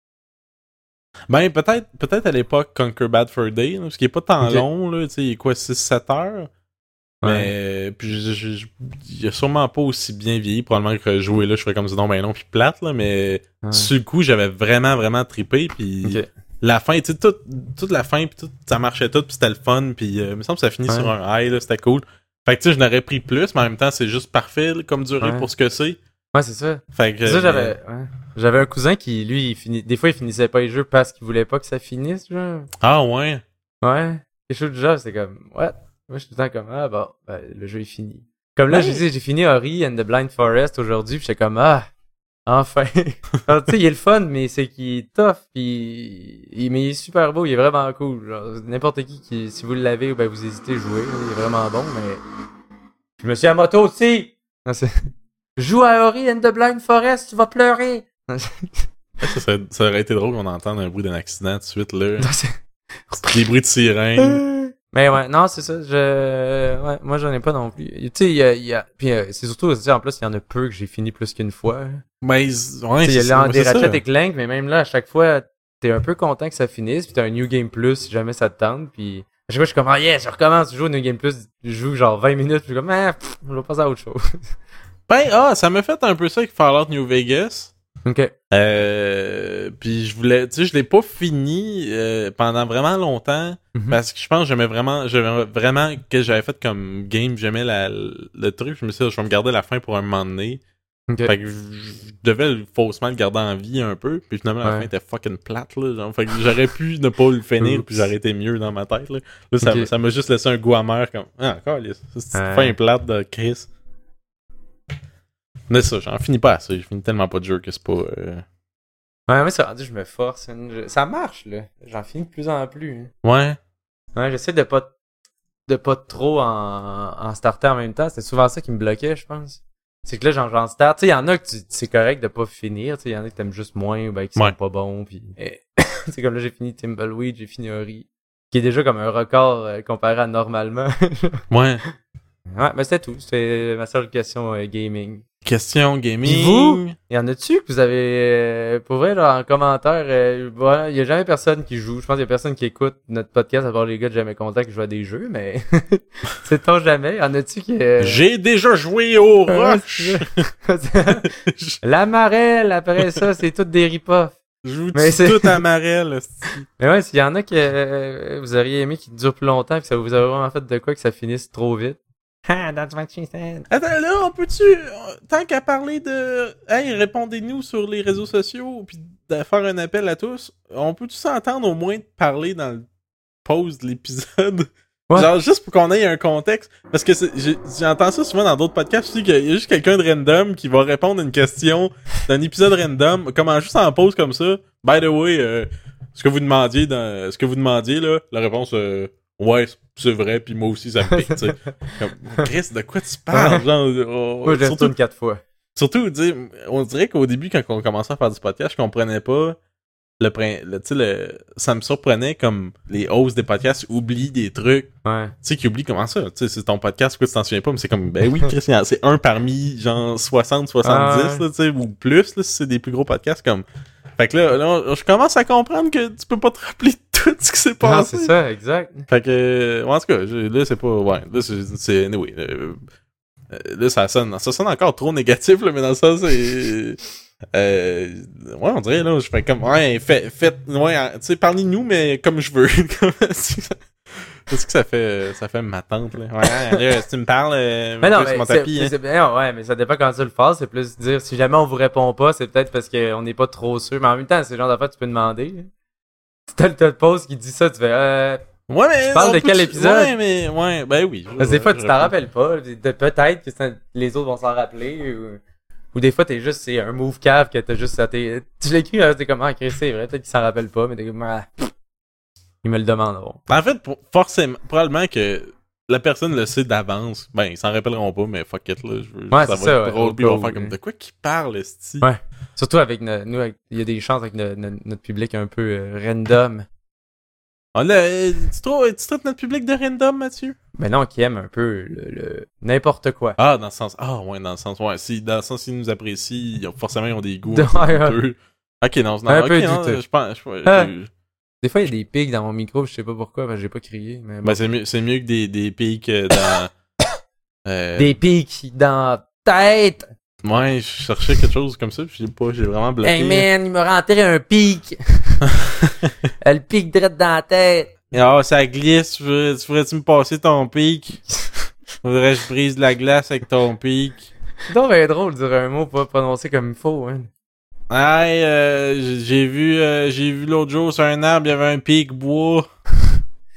Ben, peut-être, peut-être à l'époque Conquer Bad Fur Day, là, parce qu'il est pas tant Ok. long, là, tu sais, il est quoi, six sept heures? Ouais. Mais, puis, je, je, je- il a sûrement pas aussi bien vieilli, probablement que jouer là, je ferais comme ça, non, ben non, puis plate, là, mais, Ouais. sur le coup, j'avais vraiment, vraiment trippé, puis Ok. la fin, tu sais, toute, toute la fin, puis tout, ça marchait tout, puis c'était le fun, puis, euh, il me semble que ça finit Ouais. sur un high, là, c'était cool. Fait que, tu sais, je n'aurais pris plus, mais en même temps, c'est juste parfait, là, comme durée Ouais. pour ce que c'est. Ouais, c'est ça. Fait que, C'est ça, euh, j'avais, ouais. J'avais un cousin qui, lui, il finit, des fois, il finissait pas les jeux parce qu'il voulait pas que ça finisse, genre. Ah, ouais. Ouais. Quelque chose du genre, c'est comme, what? Moi, je suis tout le temps comme, ah, bon, ben, le jeu est fini. Comme là, Ouais. j'ai dit, j'ai fini Ori and the Blind Forest aujourd'hui, pis j'étais comme, ah, enfin. Alors, tu sais, il est le fun, mais c'est qu'il est tough, pis il, mais il est super beau, il est vraiment cool. Genre, n'importe qui, qui, si vous l'avez, ben, vous hésitez à jouer, il est vraiment bon, mais je me suis à moto aussi! Non, c'est... Joue à Ori and the Blind Forest, tu vas pleurer! Non, Ça, serait- ça aurait été drôle qu'on entende un bruit d'un accident tout de suite, là. c'est... Des bruits de sirène. Mais ouais, non, c'est ça, je, ouais, moi j'en ai pas non plus. Tu sais, il y a, il y a, puis euh, c'est surtout, tu sais, en plus, il y en a peu que j'ai fini plus qu'une fois. Ben, ouais, Tu sais, il y c'est a ça, là, ouais, des c'est ça. Ratchet et Clank, mais même là, à chaque fois, t'es un peu content que ça finisse, puis t'as un New Game Plus si jamais ça te tente, puis à chaque fois, je suis comme, ah yes, je recommence, je joue au New Game Plus, je joue genre vingt minutes, puis je suis comme, ah, pff, je vais passer à autre chose. Ben, ah, ça m'a fait un peu ça avec Fallout New Vegas. Ok. Euh, puis je voulais, tu sais, je l'ai pas fini euh, pendant vraiment longtemps Mhm. parce que je pense que j'aimais vraiment, j'aimais vraiment que j'avais fait comme game, j'aimais la, le truc. Je me suis dit, je vais me garder la fin pour un moment donné. Ok. Fait que je, je devais faussement le garder en vie un peu. Puis finalement, la Ouais. fin était fucking plate, là. Genre, fait que j'aurais pu ne pas le finir Oups. puis j'aurais été mieux dans ma tête, là. Là, ça, Ok. ça m'a juste laissé un goût amer comme, ah, encore, c'est une Ouais. fin plate de Chris. Mais ça, j'en finis pas assez. Je finis tellement pas de jeu que c'est pas, euh... Ouais, mais ça rendu, je me force. hein. Je- Ça marche, là. J'en finis de plus en plus. hein. Ouais. Ouais, j'essaie de pas, de pas trop en, en starter en même temps. C'est souvent ça qui me bloquait, je pense. C'est que là, j'en, j'en start. Tu sais, il y en a que tu- c'est correct de pas finir. Tu sais, il y en a que t'aimes juste moins ou ben, qui sont Ouais. pas bons. Pis, eh, c'est comme là, j'ai fini Timbleweed, j'ai fini Ori. Qui est déjà comme un record euh, comparé à normalement. Ouais. Ouais, mais c'était tout. C'était ma seule question euh, gaming. Question gaming. Pis vous? Y en a-tu que vous avez, euh, pour vrai, là, en commentaire, euh, voilà, y a jamais personne qui joue. Je pense qu'il y a personne qui écoute notre podcast, à part les gars de Jamais Content qui jouent à des jeux, mais sait-on jamais? Y en a-tu qui... euh, J'ai déjà joué au Ouais, Rush. c'est- La marelle, après ça, c'est tout des rip-offs. Joue Mais c'est- tout à Marel, hostie. Mais ouais, s'il y en a que euh, vous auriez aimé qui durent plus longtemps et que ça vous a vraiment fait de quoi que ça finisse trop vite. Ah, that's what she said. Attends, là, on peut-tu, euh, tant qu'à parler de... Hey, répondez-nous sur les réseaux sociaux, puis de faire un appel à tous, on peut-tu s'entendre au moins de parler dans le pause de l'épisode? Ouais. Genre, juste pour qu'on ait un contexte. Parce que c'est- j'ai- j'entends ça souvent dans d'autres podcasts aussi, qu'il y a juste quelqu'un de random qui va répondre à une question d'un épisode random, comment juste en pause comme ça. By the way, euh, ce que vous demandiez dans, ce que vous demandiez, là, la réponse, euh, ouais, c'est vrai, puis moi aussi, ça me pique, tu sais. Comme, Chris, de quoi tu parles? Genre, oh, Moi, je surtout, retourne quatre fois. surtout, tu sais, on dirait qu'au début, quand on commençait à faire du podcast, je comprenais pas le, prin- le, tu sais, le, ça me surprenait comme les hosts des podcasts oublient des trucs. Ouais. Tu sais, qui oublie comment ça? Tu sais, c'est ton podcast, pourquoi tu t'en souviens pas? Mais c'est comme, ben oui, Christian, c'est un parmi, genre, soixante, soixante-dix, Ah ouais. là, tu sais, ou plus, là, si c'est des plus gros podcasts, comme. Fait que là, là, je commence à comprendre que tu peux pas te rappeler de tout ce qui s'est Ah, passé. c'est ça, exact. Fait que, euh, ouais, en tout cas, je- là, c'est pas, ouais, là, c'est, c'est anyway, euh, euh, là, ça sonne, ça sonne encore trop négatif, là, mais dans le sens, c'est, euh, ouais, on dirait, là, je fais comme, ouais, fait, fait, ouais, tu sais, parlez-nous, mais comme je veux. Comme, Est-ce que ça fait, ça fait ma tante, là? Ouais, là, si tu me parles, euh, Mais non, un peu sur mais mon c'est, tapis, mais hein. c'est- non, ouais, mais ça dépend quand tu le fasses. C'est plus dire, si jamais on vous répond pas, c'est peut-être parce qu'on n'est pas trop sûr. Mais en même temps, c'est le genre d'affaire que tu peux demander. hein. Si t'as le tas de pause qui dit ça, tu fais, euh, Ouais, mais. Tu parles on de peut- quel épisode? Ouais, mais, ouais, ben oui. je- parce que des fois, je- tu t'en rappelles pas. De- Peut-être que ça- les autres vont s'en rappeler. Ou, ou des fois, t'es juste, c'est un move cave que t'as juste, ça t'es- tu l'écris, hein, t'es comme, ah, Chris, c'est vrai, peut-être qu'ils s'en rappellent pas, mais t'es comme, ah, pff, ils me le demanderont. En fait, pour- forcément, probablement que la personne le sait d'avance. Ben, ils s'en rappelleront pas, mais fuck it, là. Je veux, Ouais, ça c'est va ça, être ouais, drôle, au puis ils vont cas faire où, comme, ouais. de quoi qu'ils parlent, esti? Ouais. Surtout avec no- nous, avec- il y a des chances avec no- no- notre public un peu euh, random. Ah, là, euh, tu, trouves, tu traites notre public de random, Mathieu? Mais non, qui aime un peu le, le- n'importe quoi. Ah, dans le sens, ah, ouais, dans le sens, ouais, si, dans le sens, s'ils nous apprécient, ils ont- forcément, ils ont des goûts. Ouais, un peu ouais. douteux. Ok, non, non, Un ok, peu non, douteux. je pense, je, Ah. je- Des fois, il y a des pics dans mon micro, je sais pas pourquoi, parce que j'ai pas crié. Mais bon. ben, c'est mieux, c'est mieux que des, des pays que dans, euh, Des pics dans la tête! ouais, je cherchais quelque chose comme ça, puis j'ai pas, j'ai vraiment bloqué. Hey man, il m'a rentré un pic! Le pic direct dans la tête! Ah, ça glisse, tu voudrais- tu voudrais-tu me passer ton pic? Faudrait que je brise la glace avec ton pic? C'est donc bien drôle de dire un mot pas prononcé comme il faut, hein. Hey, euh, j'ai j'ai vu, euh, j'ai vu l'autre jour sur un arbre, il y avait un pic bois.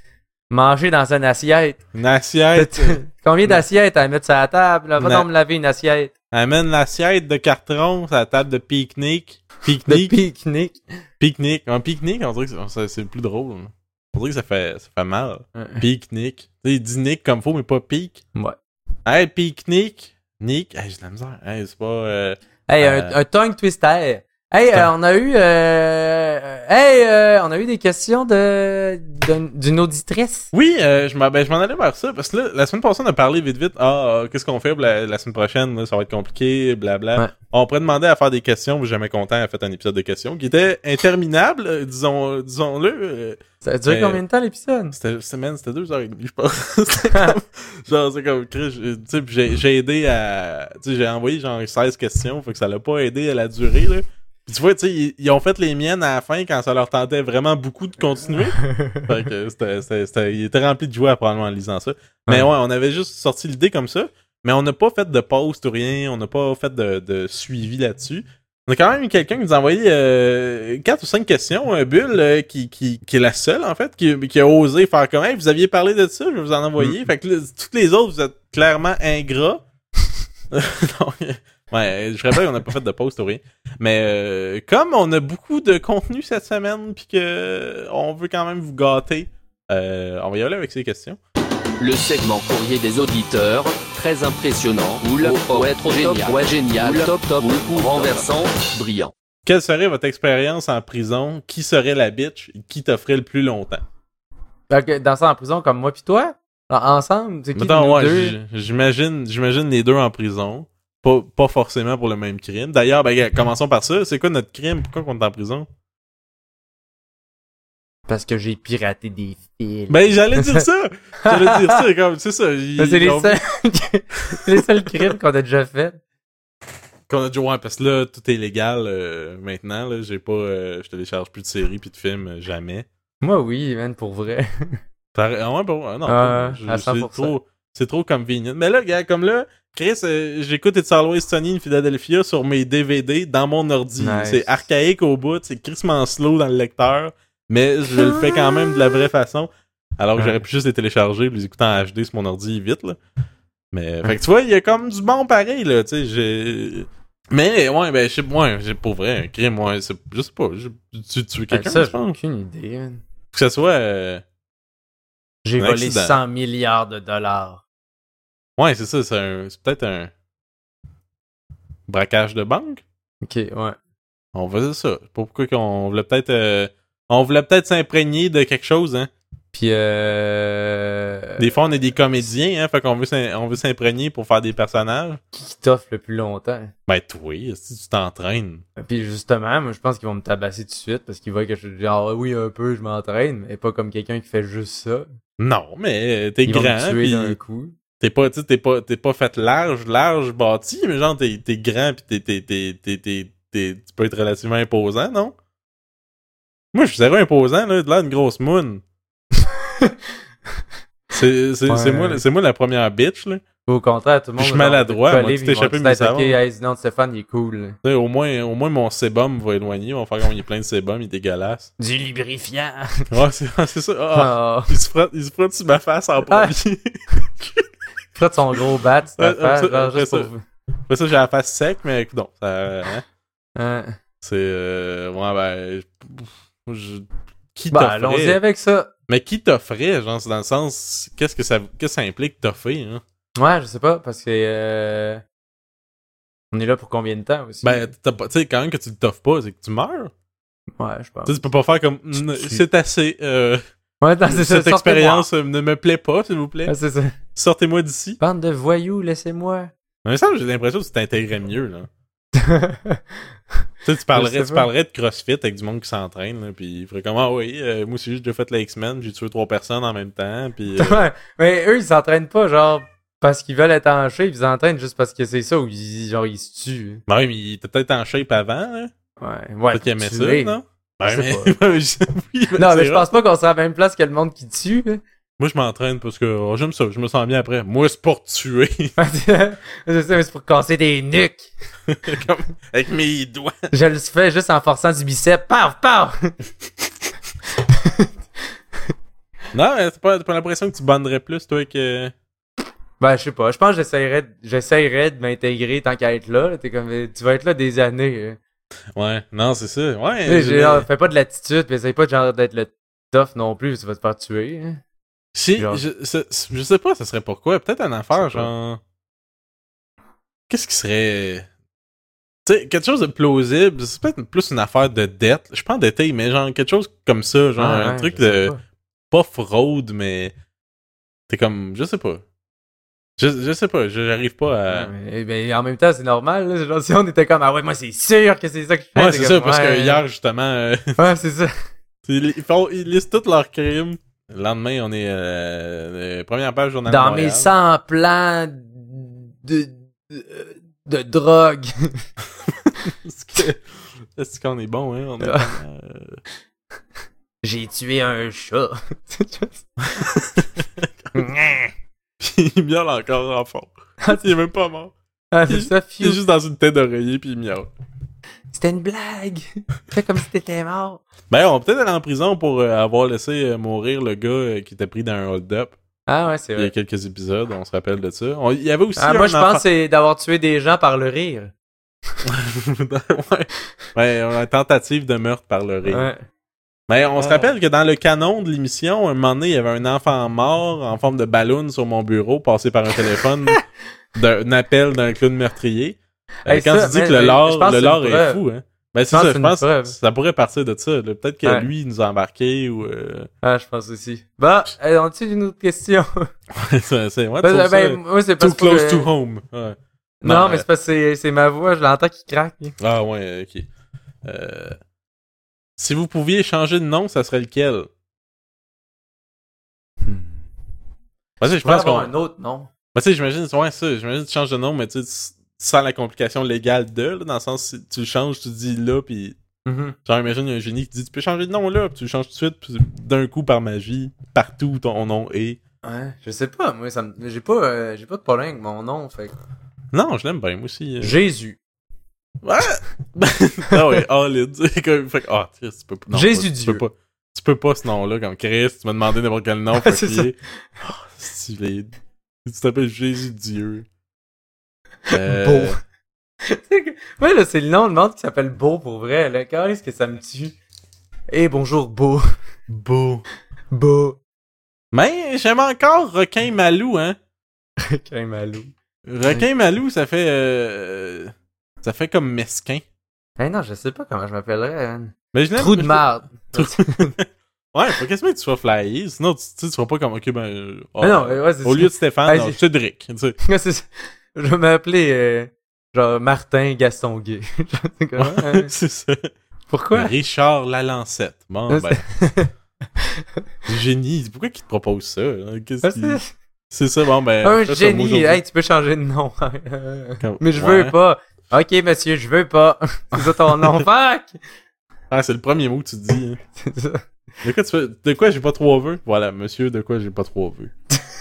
Manger dans une assiette. Une assiette. Combien d'assiettes à mettre sur la table? Là? Va Na- donc me laver une assiette. Amène l'assiette de carton sur la table de pique-nique. De Pique-nique. pique-nique. Pique-nique. Un pique-nique, on dirait que c'est, c'est plus drôle. Hein. On dirait que ça fait, ça fait mal. Pique-nique. Tu sais, il dit nique comme faut, mais pas pique. Ouais. Hey, pique-nique. Nique. Hey, j'ai de la misère. Hey, c'est pas... Euh... Hey, Euh, un, un tongue twister. Hey, C'est euh, un- on a eu, euh, hey, euh, on a eu des questions de, d'un- d'une auditrice. Oui, euh, je, m'en, ben, je m'en allais vers ça, parce que là, la semaine passée, on a parlé vite vite. Ah, euh, qu'est-ce qu'on fait pour la, la semaine prochaine? Là, ça va être compliqué, blabla. Ouais. On pourrait demander à faire des questions. Vous jamais content à faire un épisode de questions qui était interminable, euh, disons, disons-le. euh, Ça a duré Mais- combien de temps l'épisode? C'était, semaine, c'était deux heures et demie, je pense. C'était comme, genre, c'est comme, Chris, je- tu sais, puis j'ai, j'ai aidé à, tu sais, j'ai envoyé genre seize questions, fait que ça l'a pas aidé à la durée, là. Puis tu vois, tu sais, ils, ils ont fait les miennes à la fin quand ça leur tentait vraiment beaucoup de continuer. Fait que c'était, c'était, c'était, ils étaient remplis de joie probablement en lisant ça. Mais Ouais. ouais, on avait juste sorti l'idée comme ça, mais on n'a pas fait de post ou rien, on n'a pas fait de, de suivi là-dessus. On a quand même eu quelqu'un qui nous a envoyé euh, quatre ou cinq questions, un Bulle, euh, qui, qui, qui est la seule, en fait, qui, qui a osé faire comme hey, vous aviez parlé de ça, je vais vous en envoyer. Mm. Fait que là, toutes les autres, vous êtes clairement ingrats. Donc, ouais, je rappelle qu'on n'a pas fait de post ou rien. Mais euh, comme on a beaucoup de contenu cette semaine, puis que on veut quand même vous gâter, euh, on va y aller avec ces questions. Le segment courrier des auditeurs, très impressionnant, cool, ouais, trop génial, ouais, génial, top, top, ou renversant, brillant. Quelle serait votre expérience en prison? Qui serait la bitch? Qui t'offrait le plus longtemps? Fait que dans ça en prison comme moi pis toi? En- Ensemble? C'est qui de Mettons, nous ouais, deux? j- j'imagine, j'imagine les deux en prison. Pas, pas forcément pour le même crime. D'ailleurs, ben, gars, commençons par ça. C'est quoi notre crime? Pourquoi on est en prison? Parce que j'ai piraté des films. Ben, j'allais dire ça! J'allais dire ça, comme, c'est ça. ils- Ben, c'est les ils ont- seuls, c'est les seuls crimes qu'on a déjà fait. Qu'on a dit, ouais, parce que là, tout est légal, euh, maintenant, là. J'ai pas, euh, je télécharge plus de séries pis de films, euh, jamais. Moi, oui, man, pour vrai. T'as- Ah ouais, bon, ah non, Ah, je- à c'est cent pour cent. trop, c'est trop convenient. Mais là, gars, comme là, Chris, euh, j'écoute It's Always Sunny in Philadelphia sur mes D V D dans mon ordi. Nice. C'est archaïque au bout, c'est crissement slow dans le lecteur, mais je le fais quand même de la vraie façon. Alors que Ouais. j'aurais pu juste les télécharger et les écouter en H D sur mon ordi vite, là. Mais, fait que tu vois, il y a comme du bon pareil, là, tu sais, j'ai... Mais, ouais, ben, je sais, ouais, j'ai pour vrai, un crime, ouais, c'est, je sais pas, je- tu tues quelqu'un, ça, je j'ai pense. aucune idée, man. Que ce soit, euh, J'ai Un volé accident. cent milliards de dollars. ouais, c'est ça, c'est un, c'est peut-être un braquage de banque. Ok, ouais. On faisait ça. Je sais pas pourquoi qu'on voulait peut-être, euh, on voulait peut-être s'imprégner de quelque chose, hein. Puis, euh... Des fois, on est des comédiens, hein, fait qu'on veut, s'im- on veut s'imprégner pour faire des personnages. qui t'offre le plus longtemps? Ben, toi, si tu t'entraînes. Puis justement, moi, je pense qu'ils vont me tabasser tout de suite parce qu'ils voient que je dis genre, ah oui, un peu, je m'entraîne, mais pas comme quelqu'un qui fait juste ça. Non, mais euh, t'es Ils vont grand, me tuer pis d'un coup. t'es pas, tu sais, t'es pas, t'es pas fait large, large, bâti, mais genre, t'es, t'es grand pis t'es, t'es, t'es, t'es, t'es, t'es- tu peux être relativement imposant, non? Moi, je suis zéro imposant, là, de là, une grosse moune. c'est, c'est, Ouais. c'est moi, c'est moi la première bitch, là. Au contraire, tout le monde. Je suis genre, maladroit, va te moi, coller, tu puis ils t'échappes vont mes tout savons. attaquer. Hey, sinon, Stéphane, il est cool. là. Tu sais, au moins, au moins, mon sébum va éloigner, ils vont faire comme il est plein de sébum, il est dégueulasse. Du lubrifiant. Ouais, c'est, c'est ça. Ah, Ah. il se frotte, il se frotte sur ma face en Ah. premier. Frotte son gros bat, c'est Ouais, affaire, après ça- genre, après juste ça. pour... Après ça, j'ai la face sec, mais écoute, non, ça, hein, Hein. c'est, euh, ouais, ben, je, je- qui Bah, t'offrait? allons-y avec ça. Mais qui t'offrait, genre, c'est dans le sens, qu'est-ce que ça, qu'est-ce que ça implique t'offrir, hein? Ouais, je sais pas, parce que... Euh... On est là pour combien de temps aussi? Ben, t'as pas, tu sais, quand même que tu le t'offres pas, c'est que tu meurs. Ouais, je pense. Tu sais, tu peux pas faire comme, Mm, tu- c'est assez, euh, Ouais, non, c'est ça, cette sortez-moi. expérience euh, ne me plaît pas, s'il vous plaît. Ouais, c'est ça. Sortez-moi d'ici. Bande de voyous, laissez-moi. Mais ça, j'ai l'impression que tu t'intégrais mieux, là. Tu sais, tu Je parlerais, sais tu pas. parlerais de CrossFit avec du monde qui s'entraîne, là, pis il ferait comme, ah oui, euh, moi aussi, j'ai déjà fait la X-Men, j'ai tué trois personnes en même temps, pis euh, Ouais, mais eux, ils s'entraînent pas, genre, parce qu'ils veulent être en shape, ils s'entraînent juste parce que c'est ça, ou ils, genre, ils se tuent. ben oui, mais il était peut-être en shape avant, là. Ouais, ouais. Peut-être qu'il aimait ça, tuer. non? Je Ben, sais mais, je- oui, ben, Non, c'est mais je rare. pense pas qu'on sera à la même place que le monde qui tue. hein. Moi, je m'entraîne parce que oh, j'aime ça, je me sens bien après. Moi, c'est pour tuer. Je sais, mais c'est pour casser des nuques. Comme, avec mes doigts. Je le fais juste en forçant du bicep. Paf, paf! Non, mais t'as pas, t'as pas l'impression que tu bonderais plus, toi, que... Ben, je sais pas. Je pense que j'essaierais, de- j'essaierais de m'intégrer tant qu'à être là. là. T'es comme, tu vas être là des années. hein. Ouais, non, c'est ça. Ouais, Tu sais, je- j'ai- genre, fais pas de l'attitude, pis essaye pas de, genre, d'être le tough non plus, tu vas te faire tuer. hein. Si, genre- je, c'est- je sais pas, ça serait pourquoi. Peut-être une affaire, Je sais pas. genre... Qu'est-ce qui serait... Tu sais, quelque chose de plausible, c'est peut-être plus une affaire de dette. Je pense d'été, mais genre quelque chose comme ça, genre Ah, un ouais, truc je sais de... pas. Pas fraude, mais... T'es comme... Je sais pas. Je, je sais pas, je- j'arrive pas à... Ouais, mais, mais en même temps, c'est normal. Là. Genre, si on était comme, ah ouais, moi, c'est sûr que c'est ça que je fais. Ouais, c'est comme, ça, parce que ouais. hier, justement... euh, Ouais, c'est ça. ils, ils font, ils listent tous leurs crimes. Le lendemain, on est... Euh, euh, première page Journal de Dans Montréal. mes cent plans de, de, de drogue. Est-ce que- est-ce qu'on est bon, hein? On est, euh, J'ai tué un chat. Puis il miaule encore en fond. Il est même pas mort. ah, Il, c'est ça, il est Fiu. juste dans une tête d'oreiller, puis il miaule. C'était une blague. Fais comme si t'étais mort. Ben, on va peut-être aller en prison pour euh, avoir laissé euh, mourir le gars euh, qui était pris dans un hold-up. Ah ouais, c'est Il y a vrai. quelques épisodes, on se rappelle de ça. On- il y avait aussi Ah, un moi, je enfant- pense que c'est d'avoir tué des gens par le rire. ouais. Ouais, une tentative de meurtre par le rire. Ouais. Mais on se Ah. rappelle que dans le canon de l'émission, un moment donné, il y avait un enfant mort en forme de ballon sur mon bureau, passé par un téléphone d'un appel d'un clown meurtrier. Euh, Hey, quand ça, tu dis mais- que le mais lore, je pense le que c'est lore une est preuve. fou, hein. Ben c'est pense ça, que je c'est pense une preuve. que ça pourrait partir de ça. là. Peut-être que Ouais. lui, il nous a embarqué ou... Euh... Ah, je pense aussi. Bah, hey, on a-tu une autre question? c'est, c'est, ouais, Ben, tu trouves ben, ça moi, c'est too parce que... close to home. Ouais. Non, Non, mais euh, c'est parce que c'est- c'est ma voix, je l'entends qui craque. Ah ouais, ok. Euh... Si vous pouviez changer de nom, ça serait lequel? Vas-y, je Je pourrais pense qu'on... avoir un autre nom. Ben, tu sais, j'imagine, ouais, ça, j'imagine que tu changes de nom, mais tu sais, sans la complication légale de, là, dans le sens, si tu le changes, tu dis là, pis Mhm. genre, imagine, il y a un génie qui dit, tu peux changer de nom là, pis tu le changes tout de suite, pis d'un coup, par magie, partout où ton nom est. Ouais, je sais pas, moi, ça me... j'ai pas, euh, j'ai pas de problème avec mon nom, fait que- Non, je l'aime bien, moi aussi. euh. Jésus. Ouais! Ah ouais, all in, tu sais, comme, fait que, ah, tu sais, tu peux pas. non, Jésus pas- tu Dieu. peux pas. Tu peux pas ce nom-là, comme Christ, tu m'as demandé n'importe quel nom, fait C'est qu'il ça. est. Ah, stylé. Tu t'appelles Jésus Dieu. Euh... Beau. Ouais, là, c'est le nom de monde qui s'appelle Beau pour vrai, là. Qu'est-ce que ça me tue? Eh, bonjour, Beau. Beau. Beau. Mais j'aime encore Requin Malou, hein. Quel malou. Requin Malou, ça fait... Euh... Ça fait comme mesquin. Eh non, je sais pas comment je m'appellerais, man. Mais je l'aime- Trou de je- marde. Trou- Ouais, faut quasiment que tu sois flyé, sinon tu, tu sais, tu seras pas comme... Ok, ben... euh, Mais ah, non, ouais, c'est au ça. lieu de Stéphane, Hey, non, c'est- Cédric, tu sais. Ouais, c'est ça. Je vais m'appeler, euh, genre, Martin Gaston Gay. C'est comme, hein? C'est ça. Pourquoi? Richard Lalancette. Bon, Ouais, ben... Génie. Pourquoi qu'il te propose ça? hein? Qu'est-ce Ah, qui... c'est- C'est ça, bon, ben... Un fais ça, moi, génie, aujourd'hui. hey, tu peux changer de nom. Comme- Mais je Ouais. veux pas. Ok, monsieur, je veux pas. C'est ça ton nom, fuck! Ah, c'est le premier mot que tu dis. hein. C'est ça. De quoi tu fais... De quoi j'ai pas trois vœux? Voilà, monsieur, de quoi j'ai pas trois vœux.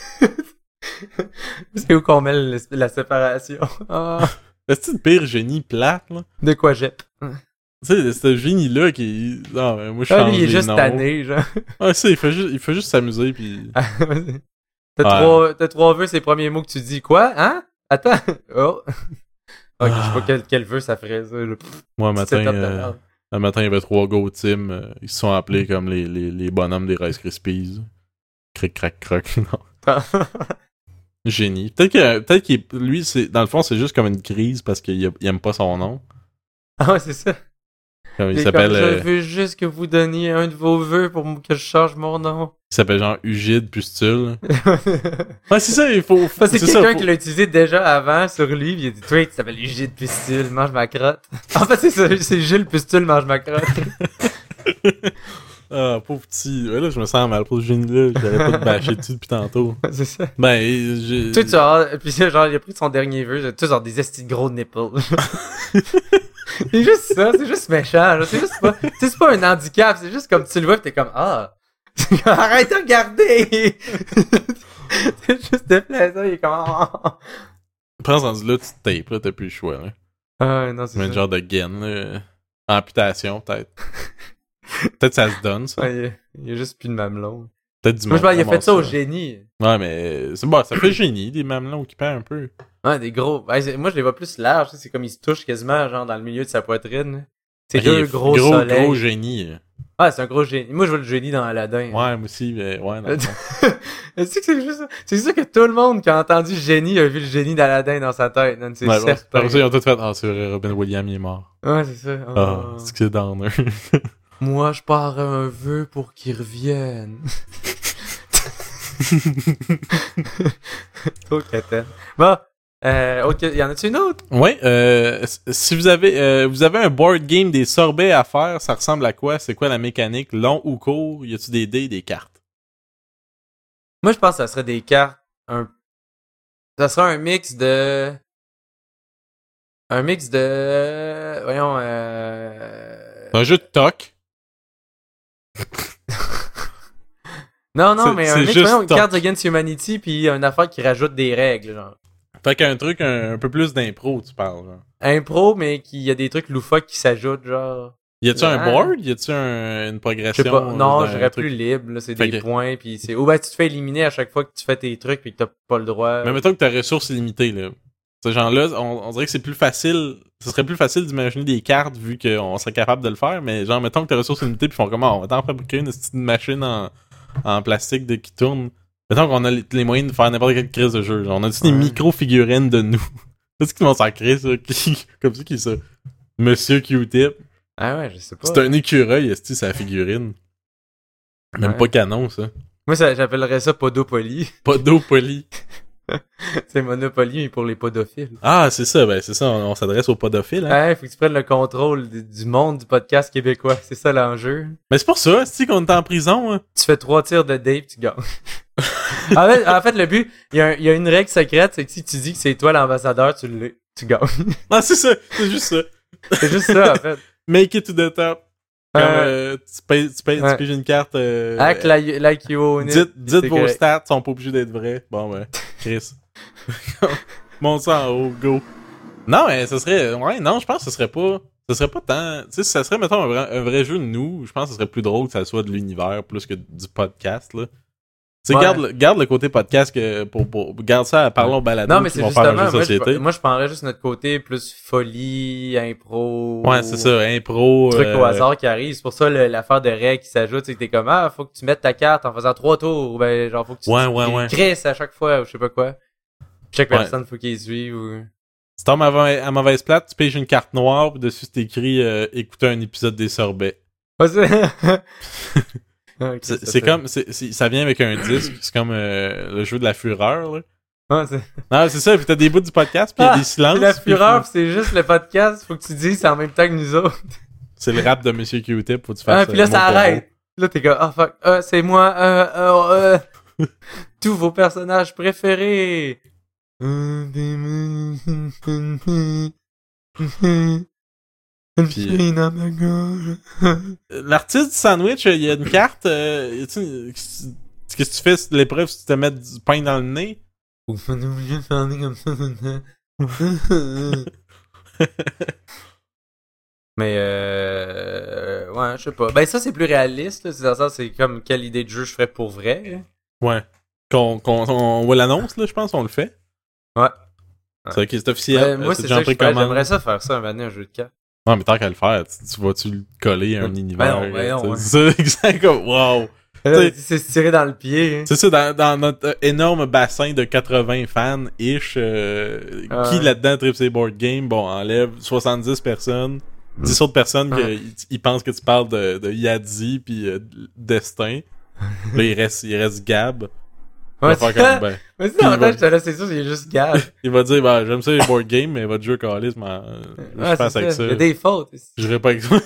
C'est où qu'on met le- la séparation. Ah, C'est-tu le pire génie plate, là? de quoi j'ai? Tu sais, ce génie-là qui... Non, mais moi, je Ah, change lui, il est les juste noms. tanné, genre. Ah, c'est, il fait juste, il fait juste s'amuser, pis... T'as Ouais. trois, t'as trois vœux, c'est les premiers mots que tu dis. Quoi? Hein? Attends. Oh. Ok, je sais pas quel, quel vœu ça ferait, ça. là. Pff, Moi, un petite matin, étape de euh, merde. un matin, il y avait trois gars au team. euh, ils se sont appelés comme les, les, les bonhommes des Rice Krispies. Cric, crac, croc. Non. Génie. Peut-être que, peut-être qu'il, lui, c'est, dans le fond, c'est juste comme une crise parce qu'il a- il aime pas son nom. Ah ouais, c'est ça. Comme il Et s'appelle, comme, euh, je veux juste que vous donniez un de vos vœux pour que je change mon nom. il s'appelle genre Ugide Pustule. Ouais, c'est ça, il faut, Ça, c'est c'est quelqu'un ça, faut- qui l'a utilisé déjà avant sur lui, pis il a dit, toi, tu t'appelles Gilles Pustule, mange ma crotte. En fait, c'est ça, c'est Gilles Pustule, mange ma crotte. Ah, pauvre petit. Ouais, là, je me sens mal pour ce génie-là. J'avais pas de bâcher dessus depuis tantôt. c'est ça. Ben, j'ai... Toi, tu as, pis ça, genre, il a pris son dernier vœu, tu genre des estis de gros nipples. C'est juste ça, c'est juste méchant, genre, c'est juste pas, tu sais, c'est pas un handicap, c'est juste comme tu le vois pis t'es comme, ah, arrête de regarder! C'est juste déplaisant, il est comme, ah, Pense rendu là, tu te tapes, là, t'as plus le choix, là. ah non, c'est Tu mets ça. une genre de gaine, là. Amputation, peut-être. Peut-être ça se donne, ça. Ouais, il y a- il y a juste plus de mamelon. Peut-être du Moi, je pense qu'il a monde fait ça au ramasse génie. Ouais, mais c'est bon, ça fait génie, des mamelons qui perdent un peu. Ouais, des gros. Ouais, c'est- moi, je les vois plus larges. tu sais, C'est comme ils se touchent quasiment, genre, dans le milieu de sa poitrine. C'est Ok, deux gros, gros, soleils. gros génie. Ah, c'est un gros génie. Moi, je vois le génie dans Aladdin. Ouais, moi aussi, mais ouais, non. Est-ce que c'est juste ça? C'est sûr que tout le monde qui a entendu génie a vu le génie d'Aladdin dans sa tête. Non, c'est Ouais, bon, certain. après ça, ils ont tout fait, ah, c'est vrai, Robin Williams, il est mort. Ouais, c'est ça. Ah, Oh. c'est que c'est downer. Moi, je pars un vœu pour qu'il revienne. Trop quétaine. Bon, euh, autre... y en a-tu une autre? Ouais, euh, si vous avez, euh, vous avez un board game des sorbets à faire, ça ressemble à quoi? C'est quoi la mécanique? Long ou court? Y a-tu des dés, des cartes? Moi, je pense que ça serait des cartes. Un... Ça serait un mix de... Un mix de... Voyons, euh... C'est un jeu de toc. Non, non, C'est- mais c'est un mix, juste voyons, toc. Cards Against Humanity puis une affaire qui rajoute des règles, genre. Fait qu'un truc un, un peu plus d'impro, tu parles, genre. Impro, mais qui y a des trucs loufoques qui s'ajoutent, genre... Y a-tu un Ah. board? Y a-tu un, une Je progression? sais pas. Non, d'un je dirais truc? plus libre, là. C'est Fait des que- points, puis c'est... Ou ben, tu te fais éliminer à chaque fois que tu fais tes trucs puis que t'as pas le droit. Mais mettons que ta ressource est limitée, là. Ce genre-là, on, on dirait que c'est plus facile. Ce serait plus facile d'imaginer des cartes vu qu'on serait capable de le faire, mais genre, mettons que ta ressource est limitée pis font comment? On va t'en fabriquer une petite machine en, en plastique de, qui tourne. Mettons qu'on a les, les moyens de faire n'importe quelle crise de jeu. Genre, on a-tu des Ouais. micro-figurines de nous? Qu'est-ce qu'ils vont s'en créer, ça? Qui- Comme ça, qui ça? Monsieur Q-Tip. Ah ouais, je sais pas. C'est un écureuil, est-ce que c'est la figurine? Même Ouais. pas canon, ça. Moi, ça, j'appellerais ça Podopoly. Pas d'eau polie. C'est Monopoly, mais pour les podophiles. Ah, c'est ça, ben c'est ça, on, on s'adresse aux podophiles, hein. Ouais, faut que tu prennes le contrôle du, du monde du podcast québécois. C'est ça l'enjeu. Mais c'est pour ça, c'est qu'on est en prison, hein. Tu fais trois tirs de Dave, tu gagnes. en, fait, en fait, le but, il y, a un- il y a une règle secrète, c'est que si tu dis que c'est toi l'ambassadeur, tu l'es. Tu gagnes. Ah, c'est ça, c'est juste ça. c'est juste ça, en fait. Make it to the top. Comme, Euh, euh, tu payes, tu payes, ouais. tu payes une carte, euh, Act like, like you own it. dites, dites C'est vos correct. stats, sont pas obligés d'être vrais. Bon, ben, Chris. Monte ça en haut, go. Non, mais ça serait, ouais, non, je pense que ce serait pas, ce serait pas tant, tu sais, si ça serait, mettons, un vrai, un vrai jeu de nous, je pense que ce serait plus drôle que ça soit de l'univers plus que du podcast, là. Tu sais, Ouais. garde, le- garde le côté podcast que, pour, pour, garde ça à parlons balado. Non, mais qui c'est vont faire un justement, jeu de moi société. je, moi, je prendrais juste notre côté plus folie, impro. Ouais, c'est ça, impro. Truc au euh, hasard qui arrive. C'est pour ça le- l'affaire de règles qui s'ajoute, c'est que t'es comme, ah, faut que tu mettes ta carte en faisant trois tours. Ben, genre, faut que tu Ouais, ouais, ouais. crisses à chaque fois, ou je sais pas quoi. Chaque Ouais. personne, faut qu'il suive ou... Si tu tombes à, mauvaise- à mauvaise plate, tu piges une carte noire, puis dessus c'est écrit euh, écouter un épisode des sorbets. Ouais, c'est... Ok, C'est ça c'est fait- comme, c'est, c'est- ça vient avec un disque, c'est comme euh, le jeu de la fureur, là. Ouais, c'est... Non, c'est ça, puis t'as des bouts du podcast, puis il y a Ah, des silences. c'est la puis fureur, faut- pis c'est juste le podcast, faut que tu dises c'est en même temps que nous autres. C'est le rap de Monsieur Q-Tip, faut que tu fasses Ah, puis là, euh, ça mot pour arrête. Là, t'es comme, ah, fuck, ah, c'est moi, euh, euh, euh, tous vos personnages préférés. Une Puis- fille dans ma gorge. mot. L'artiste du sandwich, il y a une carte, euh, y a-tu- qu'est-ce que tu fais sur l'épreuve si tu te mets du pain dans le nez? Ou on est obligé de parler comme ça tout le temps. Mais euh, ouais, je sais pas. Ben ça c'est plus réaliste, là. C'est dans le sens, c'est comme quelle idée de jeu je ferais pour vrai. Là. Ouais. Qu'on, qu'on, on voit l'annonce, là, je pense, on le fait. Ouais. C'est vrai que c'est officiel. Ben, moi Euh, c'est déjà ça en que je ferais. précommande. J'aimerais ça faire ça un moment donné, un jeu de cartes. Non, mais tant qu'à le faire, tu, tu vas-tu le coller à un Ben univers? non, ben non, euh, C'est ça, exact, comme, wow! Là, c'est se tirer dans le pied. Hein. C'est ça, dans, dans notre euh, énorme bassin de quatre-vingts fans-ish, euh, Ah qui ouais. là-dedans tripe ses board games, bon, enlève soixante-dix personnes, dix autres personnes Ouais. que ils- ils pensent que tu parles de, de Yadzi pis euh, Destin. Là, il reste, il reste Gab. Il Ouais, va faire c'est- comme, ben, Mais c'est Puis en il va- fait, j'étais là, c'est sûr, c'est juste Gab. il va dire, ben, j'aime ça les board games, mais votre jeu calice, mais euh, je Ouais, passe c'est avec ça. ça. Il y a des fautes. Je dirais pas avec ça.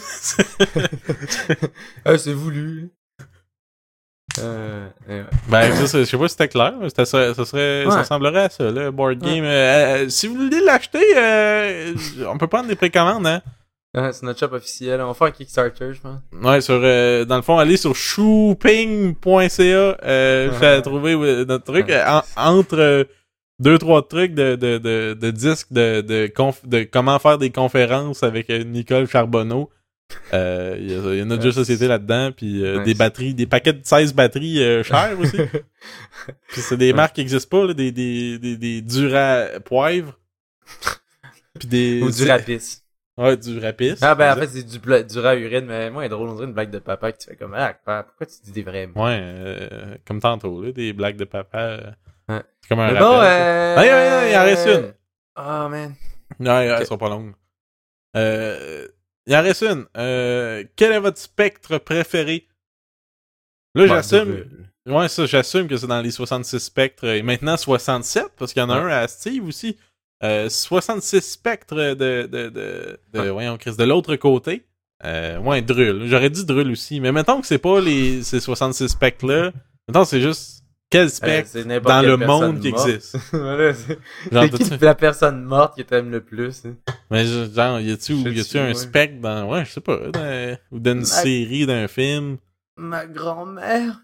Ah, c'est voulu. Euh, euh, Ben, ça, c'est- je sais pas si c'était clair, mais c'était ça, ça serait, Ouais. ça ressemblerait à ça, là, board game. Euh, euh, si vous voulez l'acheter, euh, on peut prendre des précommandes, hein. ouais, c'est notre shop officiel. On va faire un Kickstarter, je pense. Ouais, sur, euh, dans le fond, allez sur shooping point c a, euh, Ouais. j'ai trouvé euh, notre truc, Ouais. euh, en- entre euh, deux, trois trucs de, de, de, de disques de, de, conf- de comment faire des conférences avec euh, Nicole Charbonneau. Euh, Il y, a- il y a une autre jeu de société là-dedans, puis euh, Ouais, des c'est- batteries, des paquets de seize batteries euh, chères aussi. Puis c'est des Ouais. marques qui n'existent pas, là, des, des, des, des Dura poivre. Puis des... Ou du rapis. Ouais, du rapis. Ah ben en exact. fait c'est du bla- du rat urine, mais moi, c'est drôle, on dirait une blague de papa que tu fais comme, ah, papa, pourquoi tu dis des vrais mots? Ouais, euh, comme tantôt, là, des blagues de papa. euh, Ouais. C'est comme un Mais rappel. bon, ça. euh... Ah, ouais, ouais, ouais, il en reste une. Oh man. Ouais, ouais, Ok. elles sont pas longues. Euh, il en reste une. Euh, quel est votre spectre préféré? Là, j'assume... Ouais, ça, j'assume que c'est dans les soixante-six spectres, et maintenant soixante-sept, parce qu'il y en a Ouais. un à Steve aussi. Euh, soixante-six spectres de, de, de, de, de voyons, Chris, de l'autre côté. Euh, ouais, Drull. J'aurais dit Drull aussi, mais mettons que c'est pas les, ces soixante-six spectres-là. Mettons que c'est juste quel Euh, spectre c'est n'importe dans quelle le personne monde qui morte. existe. Voilà, c'est Genre, c'est qui t'as-tu- la personne morte que t'aimes le plus? hein? Mais je- genre, y a-tu, Je sais y a-tu dessus, un ouais. spectre dans, ouais, je sais pas, dans- ou d'une Ma- série, d'un film? Ma grand-mère.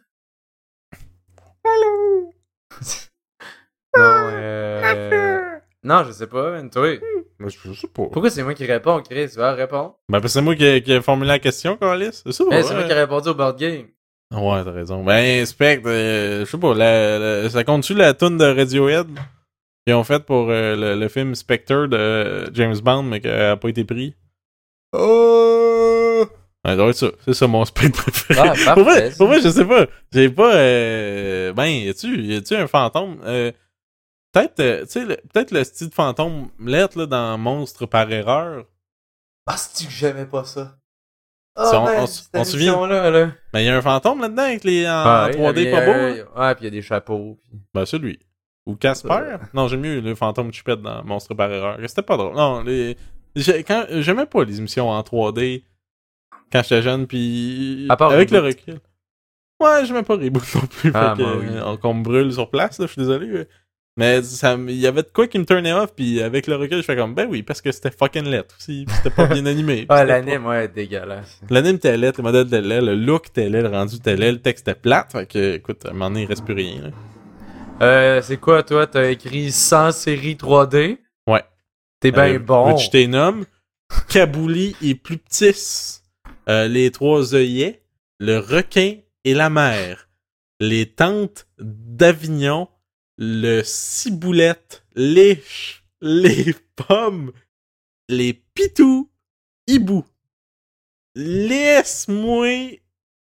non, euh... Non, je sais pas, man, toi. Ben, je sais pas. Pourquoi c'est moi qui réponds, Chris? Tu vas répondre. Ben, parce que c'est moi qui ai, qui ai formulé la question, Carlis. C'est ça, Eh, ouais. c'est moi qui ai répondu au board game. Ouais, t'as raison. Ben, Spectre, euh, je sais pas, la, la- ça compte-tu la toune de Radiohead qu'ils ont faite pour euh, le, le film Spectre de euh, James Bond, mais qui a pas été pris? Oh! Ouais, ça doit être ça. C'est ça mon Spectre préféré. Ah, parfait, pour, vrai, ça. pour vrai, je sais pas. J'ai pas... Euh... Ben, y a-tu, y a-tu un fantôme? Euh, peut-être, euh, tu sais, le- peut-être le style de fantôme lettre là, dans Monstre par erreur. Ah, c'est-tu que j'aimais pas ça? Ça, on- man, on- cette on se souvient? émission-là, là. Ben, y a un fantôme là-dedans avec les en Ah, oui, trois D il y pas a- beau. hein? Ouais, pis il y a des chapeaux. pis- Ben, celui. Ou Casper? Non, j'aime mieux le fantôme chupette dans Monstre par erreur. C'était pas drôle. Non, les... j'ai- quand... j'aimais pas les émissions en trois D quand j'étais jeune, pis À part avec le Reboot. recul. Ouais, j'aimais pas Reboot non plus. Ah, fait que, moi, oui. euh, qu'on me brûle sur place, là, je suis désolé. ouais. Mais ça, m- il y avait de quoi qui me turnait off, puis avec le recul, je fais comme, ben oui, parce que c'était fucking laid aussi, pis c'était pas bien animé. pis Ah, c'était l'anime, ouais, dégueulasse. pas- L'anime était laid, le modèle était laid, le look était laid, le rendu était laid, le texte était plate, fait que, écoute, à un moment donné, il reste plus rien, là. Euh, c'est quoi, toi? T'as écrit cent séries trois D? Ouais. T'es ben Euh, bon. veux-tu que je t'ai nomme? Kabouli et Pluptis, euh, les trois œillets, le requin et la mer, les tantes d'Avignon, le ciboulette, les ch- les pommes, les pitous, hibou. Laisse-moi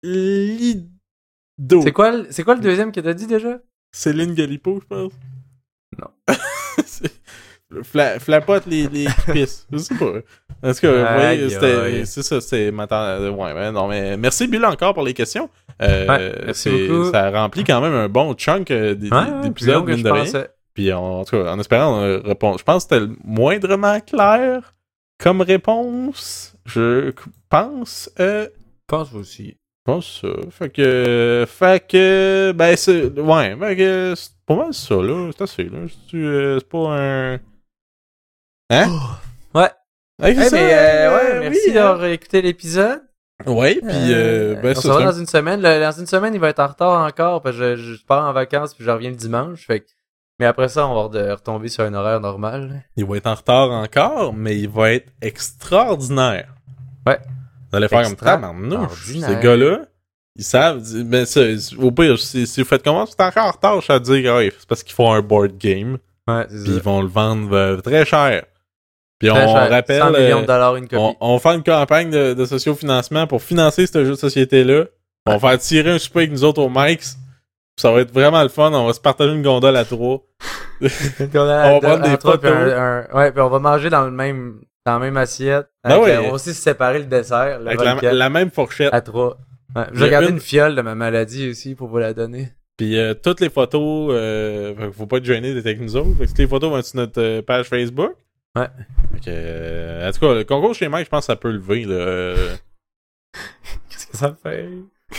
l'ido. C'est quoi, le- c'est quoi le deuxième que t'as dit déjà? Céline Galipo, je pense. Non. C'est- Fla, flapote les, les pisses. Je sais pas. En tout cas, vous Aïe, voyez, c'était, aïe. c'est ça, c'est ma tante- euh, ouais, ouais, non, mais merci Bill encore pour les questions. Euh, Ouais, merci c'est- beaucoup. Ça remplit quand même un bon chunk euh, des- Ouais, ouais, plus d'épisodes, long que mine je de rien. pensais. Puis en, en tout cas, en espérant euh, répondre. Je pense que c'était le moindrement clair comme réponse. Je pense. Euh, Je pense aussi. je pense ça. Fait que. Fait que. Ben, c'est. Ouais, fait que. C'est pas mal ça, là. C'est assez, là. C'est, euh, c'est pas un. Hein? Ouais. Hey, c'est Eh, ça, mais, euh, ouais, euh, merci oui, d'avoir écouté l'épisode. hein. Ouais, pis euh, ben, on ça, se revoit c'est un- dans une semaine. Le- dans une semaine, il va être en retard encore parce que je, je pars en vacances puis je reviens le dimanche. Fait que... Mais après ça, on va de- retomber sur un horaire normal. il va être en retard encore, mais il va être extraordinaire. Ouais. Vous allez faire comme Extra- tabarnouche. ordinaire. Ces gars-là, ils savent. Ben, ça, au pire, si, si vous faites comment, c'est encore en retard, je vais te dire, ouais, c'est parce qu'ils font un board game, Ouais, c'est puis ils ça. vont le vendre euh, très cher. Puis Très on cher. rappelle. cent millions euh, de dollars une copie. On, on va faire une campagne de, de sociofinancement pour financer ce jeu de société-là. On va faire tirer un souper avec nous autres au Mike's. Ça va être vraiment le fun. On va se partager une gondole à trois. Puis on, a- on va prendre en des trois, puis photos. un- un- ouais, puis on va manger dans le même, dans la même assiette. Ben Avec, ouais. euh, on va aussi se séparer le dessert, le Avec la, vingt-quatre, la même fourchette. à trois. Ouais. Il y J'ai a regardé une- une... fiole de ma maladie aussi pour vous la donner. Puis euh, toutes les photos, euh, fait que faut pas être gêné d'être avec nous autres. Fait que toutes les photos vont être sur notre euh, page Facebook. Ouais. Fait que, euh, en tout cas, le concours chez Mike, je pense que ça peut lever. Là. Euh, Qu'est-ce que ça fait?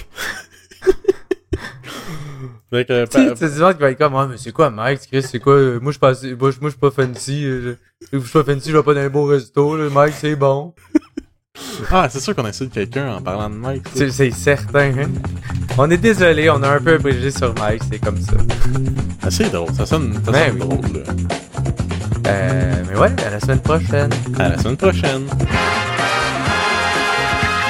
Fait que, Tu sais, pa- c'est des gens qui vont être comme, ah, mais c'est quoi, Mike? Chris, c'est quoi? Euh, Moi, je pense, moi, je moi, je suis pas fancy. euh, Je je suis pas fancy, je vais pas dans un beau resto. Là. Mike, c'est bon. ah, c'est sûr qu'on insulte quelqu'un en parlant de Mike. ça. C'est c'est certain, hein? On est désolé, on a un peu un préjugé sur Mike, c'est comme ça. Ah, c'est drôle. Ça sonne, ça Ben sonne oui. drôle. Là. Euh, mais ouais, à la semaine prochaine. À la semaine prochaine.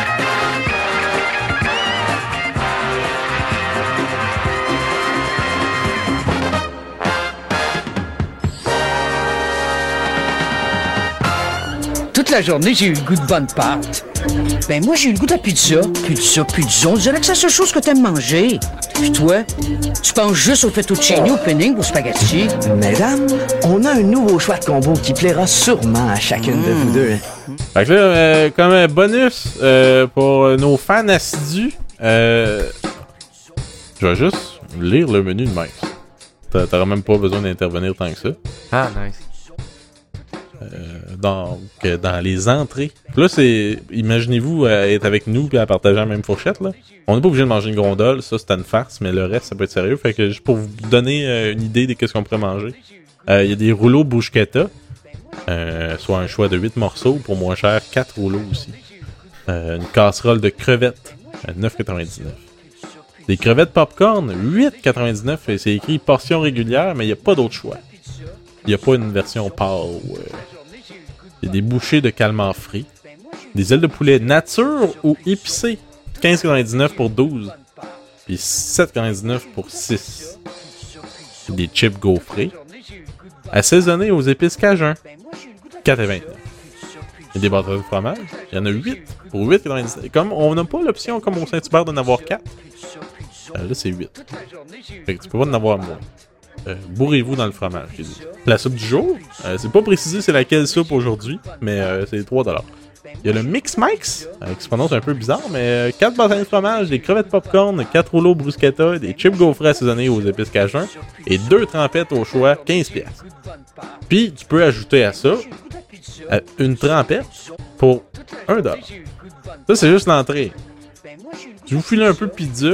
Toute la journée, j'ai eu le goût de bonne pâte. Ben moi, j'ai eu le goût de la pizza. Pizza, pizza, on dirait que c'est la seule chose que t'aimes manger. Puis toi, tu penses juste au fettuccine, au penning, au spaghetti. Mesdames, on a un nouveau choix de combo qui plaira sûrement à chacune de vous deux. Fait que là, euh, comme un bonus euh, pour nos fans assidus, euh, je vais juste lire le menu de Mike. T'a- T'auras même pas besoin d'intervenir tant que ça. Ah, nice. Euh, donc, euh, dans les entrées. Là, c'est. Imaginez-vous euh, être avec nous et à partager la même fourchette, là. On n'est pas obligé de manger une gondole, ça c'est une farce, mais le reste, ça peut être sérieux. Fait que juste pour vous donner euh, une idée de qu'est-ce qu'on pourrait manger, il euh, y a des rouleaux bruschetta, euh, soit un choix de huit morceaux, pour moins cher, quatre rouleaux aussi. Euh, une casserole de crevettes, à neuf quatre-vingt-dix-neuf. Des crevettes popcorn, huit quatre-vingt-dix-neuf, et c'est écrit portion régulière, mais il n'y a pas d'autre choix. Il n'y a pas une version pâle. Euh... Il y a des bouchées de calmar frit. Des ailes de poulet nature ou épicées. quinze quatre-vingt-dix-neuf pour douze. Puis sept quatre-vingt-dix-neuf pour six. Des chips gaufrés. Assaisonnés aux épices cajun. quatre vingt-neuf. Il y a des batteries de fromage. Il y en a huit pour huit quatre-vingt-dix-neuf. Comme on n'a pas l'option comme au Saint-Hubert d'en avoir quatre. Euh, là, c'est huit. Fait que tu peux pas en avoir moins. Euh, bourrez-vous dans le fromage, j'ai dit. La soupe du jour, euh, c'est pas précisé c'est laquelle soupe aujourd'hui, mais euh, c'est trois dollars. Il y a le Mix Mix, euh, qui se prononce un peu bizarre, mais euh, quatre bâtonnets de fromage, des crevettes popcorn, quatre rouleaux bruschetta, des chips gaufrés assaisonnés aux épices cajun, et deux trempettes au choix, quinze piastres. Puis, tu peux ajouter à ça euh, une trempette pour un dollar. Ça, c'est juste l'entrée. Je vous file un peu de pizza.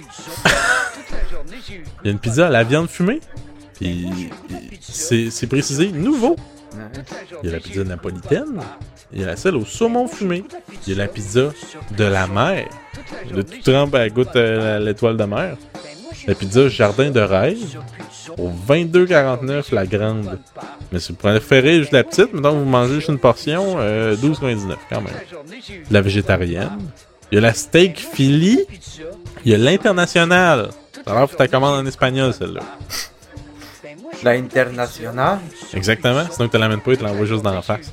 Il y a une pizza à la viande fumée. Puis c'est, c'est précisé nouveau. Il y a la pizza napolitaine. Il y a la celle au saumon fumé. Il y a la pizza de la mer. De tout trempe à goûte euh, l'étoile de mer. La pizza jardin de rêve. Au vingt-deux quarante-neuf la grande. Mais si vous préférez juste la petite, maintenant vous mangez juste une portion, euh, douze quatre-vingt-dix-neuf quand même. La végétarienne. Il y a la steak Philly. Il y a l'international. Alors, faut ta commande en espagnol, celle-là. L'international. Exactement. Sinon, tu te l'amènes pas et tu l'envoies juste dans la face.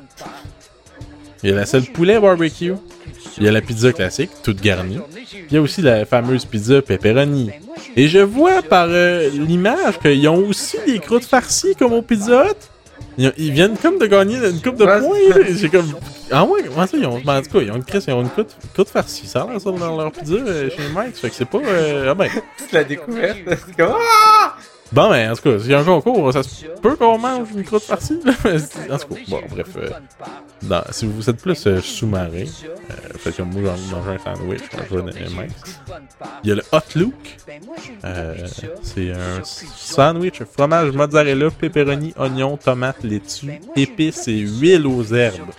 Il y a la seule poulet barbecue. Il y a la pizza classique, toute garnie. Il y a aussi la fameuse pizza pepperoni. Et je vois par euh, l'image qu'ils ont aussi des croûtes farcies comme au Pizza Hut. Ils, ils viennent comme de gagner une coupe de Ouais, points. Là. J'ai comme... Ah ouais, comment ça? Ils ont... En tout cas, ils ont une, crisse, ils ont une croûte, croûte farcie. Ça a l'air ça dans leur pizza euh, chez Mike. Fait que c'est pas... Euh... Ah ben... Toute la découverte. C'est comme... Ah! Bon, ben, en tout cas, s'il y a un concours, ça se peut qu'on mange une croûte farcie, là. En tout cas, bon, bref. Euh, dans, si vous êtes plus euh, sous-marin, euh, faites comme moi, j'ai envie de manger un sandwich quand je vais dans les mains. Il y a le Hot Luke. Euh, c'est un sandwich fromage mozzarella, pepperoni, oignon, tomate, laitue, épices et huile aux herbes.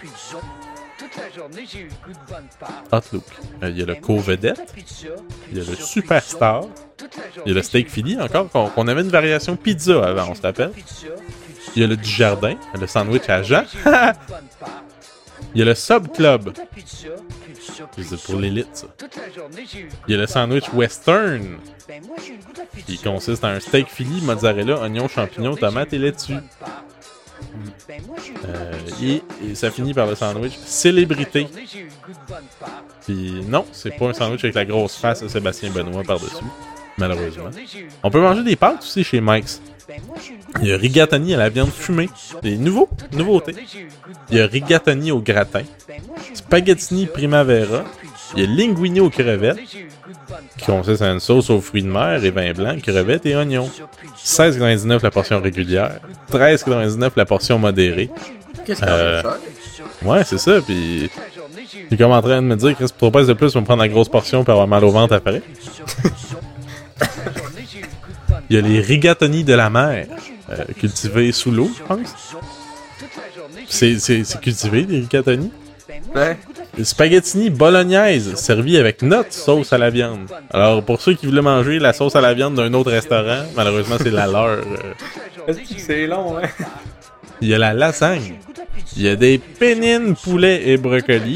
Hot Luke. Euh, il y a le Co-Vedette. Il y a le Superstar. Il y a le Steak Philly encore, qu'on, qu'on avait une variation pizza avant, on se rappelle. Il y a le Dujardin, le sandwich à Jean. Il y a le Sub Club. C'est pour l'élite, ça. Il y a le sandwich Western. qui consiste en un steak Philly, mozzarella, oignons, champignons, tomates et laitue. Euh, et, et ça finit par le sandwich Célébrité. Puis non, c'est pas un sandwich avec la grosse face de Sébastien Benoît par-dessus, malheureusement. On peut manger des pâtes aussi chez Mike's. Il y a rigatoni à la viande fumée. Des nouveaux, nouveautés. Il y a rigatoni au gratin. Spaghettini primavera. Il y a linguini aux crevettes, qui consiste en une sauce aux fruits de mer et vin blanc, crevettes et oignons. seize quatre-vingt-dix-neuf la portion régulière. treize quatre-vingt-dix-neuf la portion modérée. Qu'est-ce qu'on Euh, fait ça? Ouais, c'est ça, puis... Il est comme en train de me dire, Chris, pour pas de plus, je vais me prendre la grosse portion pour avoir mal au ventre après. Il y a les rigatoni de la mer, euh, cultivés sous l'eau, je pense. C'est, c'est, c'est cultivé, les rigatoni. Ouais. Les spaghettini bolognaise, servis avec notre sauce à la viande. Alors, pour ceux qui voulaient manger la sauce à la viande d'un autre restaurant, malheureusement, c'est la leur. euh. C'est long, hein. Il y a la lasagne. Il y a des pénines, poulet et brocoli.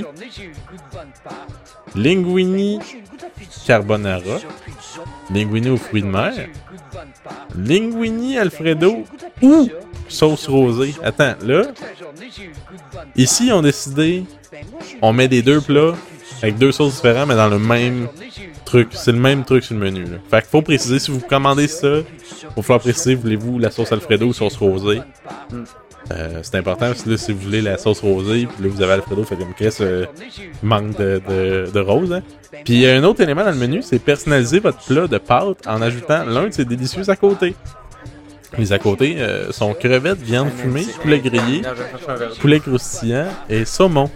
Linguini carbonara. Linguini aux fruits de mer. Linguini Alfredo ou sauce rosée. Attends, là, ici, on a décidé, on met des deux plats avec deux sauces différentes, mais dans le même truc. C'est le même truc sur le menu. Là. Fait qu'il faut préciser, si vous commandez ça, il va falloir préciser, voulez-vous la sauce Alfredo ou sauce rosée. Mm. Euh, c'est important parce que là, si vous voulez la sauce rosée, puis là, vous avez Alfredo, fait comme Chris, euh, manque de, de, de rose. Hein. Puis il y a un autre élément dans le menu, c'est personnaliser votre plat de pâtes en ajoutant l'un de ces délicieux à côté. Les à côté euh, sont crevettes, viande fumée, poulet grillé, poulet croustillant et saumon.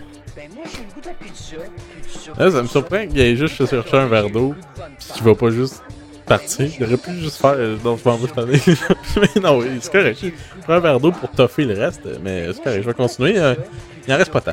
Là, ça me surprend qu'il ait juste cherché un verre d'eau pis qu'il va pas juste partir. Il aurait pu juste faire euh, donc je m'en vais cette année. Mais non, c'est correct. Je prends un verre d'eau pour toffer le reste, mais c'est correct, je vais continuer. Euh, il en reste pas tant.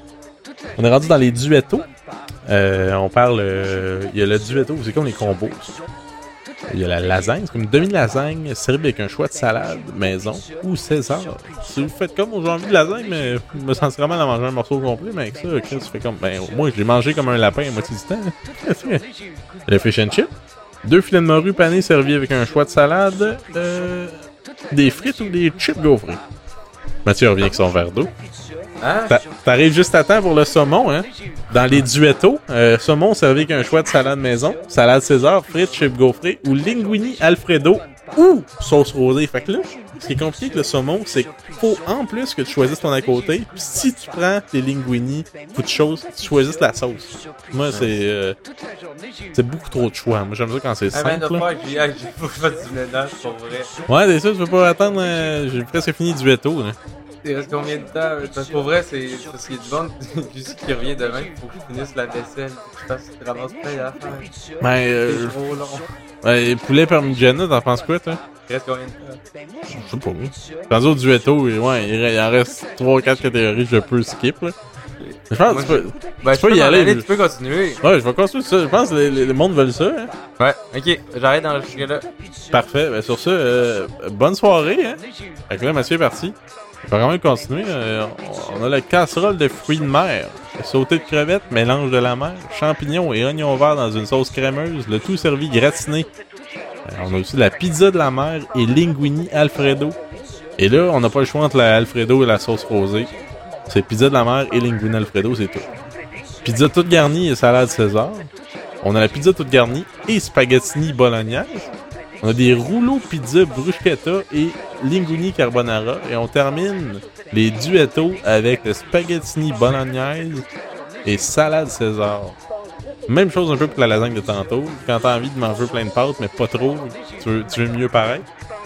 On est rendu dans les duettos. Euh, on parle... Euh, il y a le duetto, c'est comme les combos. Il y a la lasagne, c'est comme une demi-lasagne servie avec un choix de salade maison ou César. Si vous faites comme, j'ai envie de lasagne, mais je me sentirais mal à manger un morceau complet, mais avec ça, Chris, tu fais comme, ben, au moins, je l'ai mangé comme un lapin à moitié du temps. Le fish and chip. Deux filets de morue panés servis avec un choix de salade. Euh, des frites ou des chips gaufrés. Mathieu revient avec son verre d'eau. Hein? T'a- T'arrives juste à temps pour le saumon, hein? Dans les duettos, euh, saumon servi avec un choix de salade maison, salade César, frites, chips gaufrés ou linguini Alfredo ou sauce rosée. Fait que là, ce qui est compliqué avec le saumon, c'est qu'il faut en plus que tu choisisses ton à côté. Puis si tu prends tes linguini, faut de choses, tu choisisses la sauce. Moi, c'est euh, c'est beaucoup trop de choix. Moi, j'aime ça quand c'est Ah ben, simple. de là. fois que j'ai ah, j'ai pas fait du ménage pour vrai. Ouais, c'est ça, tu peux pas attendre. Euh, j'ai presque fini le duetto. Là. Il reste combien de temps? Parce que pour vrai, c'est parce qu'il y a du monde juste qui revient demain. Il faut que je finisse la vaisselle. Faut que je fasse je ramasse plein d'affaires. Ben, euh, C'est trop long. ouais, poulet parmigiana, t'en penses quoi, toi? Il reste combien de temps? Je sais pas. Rendu au duetto, et ouais, il il en reste trois ou quatre catégories que je peux skip. Là. Je pense Moi, que tu peux, Ben, tu peux je y m'en aller. Tu peux continuer. Ouais, je vais continuer ça. Je pense que le, le- le monde veut ça. Hein. Ouais, ok. J'arrête dans le sujet là. Parfait. Ben, sur ça, euh, bonne soirée. Hein. Fait que là, Mathieu est parti. On va quand même continuer. Euh, on a la casserole de fruits de mer. Sauté de crevettes, mélange de la mer, champignons et oignons verts dans une sauce crémeuse. Le tout servi gratiné. Euh, on a aussi la pizza de la mer et linguini Alfredo. Et là, on n'a pas le choix entre la Alfredo et la sauce rosée. C'est pizza de la mer et linguine Alfredo, c'est tout. Pizza toute garnie et salade César. On a la pizza toute garnie et spaghettini bolognaise. On a des rouleaux pizza bruschetta et linguini carbonara. Et on termine les duettos avec le spaghettini bolognaise et salade César. Même chose un peu pour la lasagne de tantôt. Quand t'as envie de manger plein de pâtes, mais pas trop, tu veux, tu veux mieux pareil.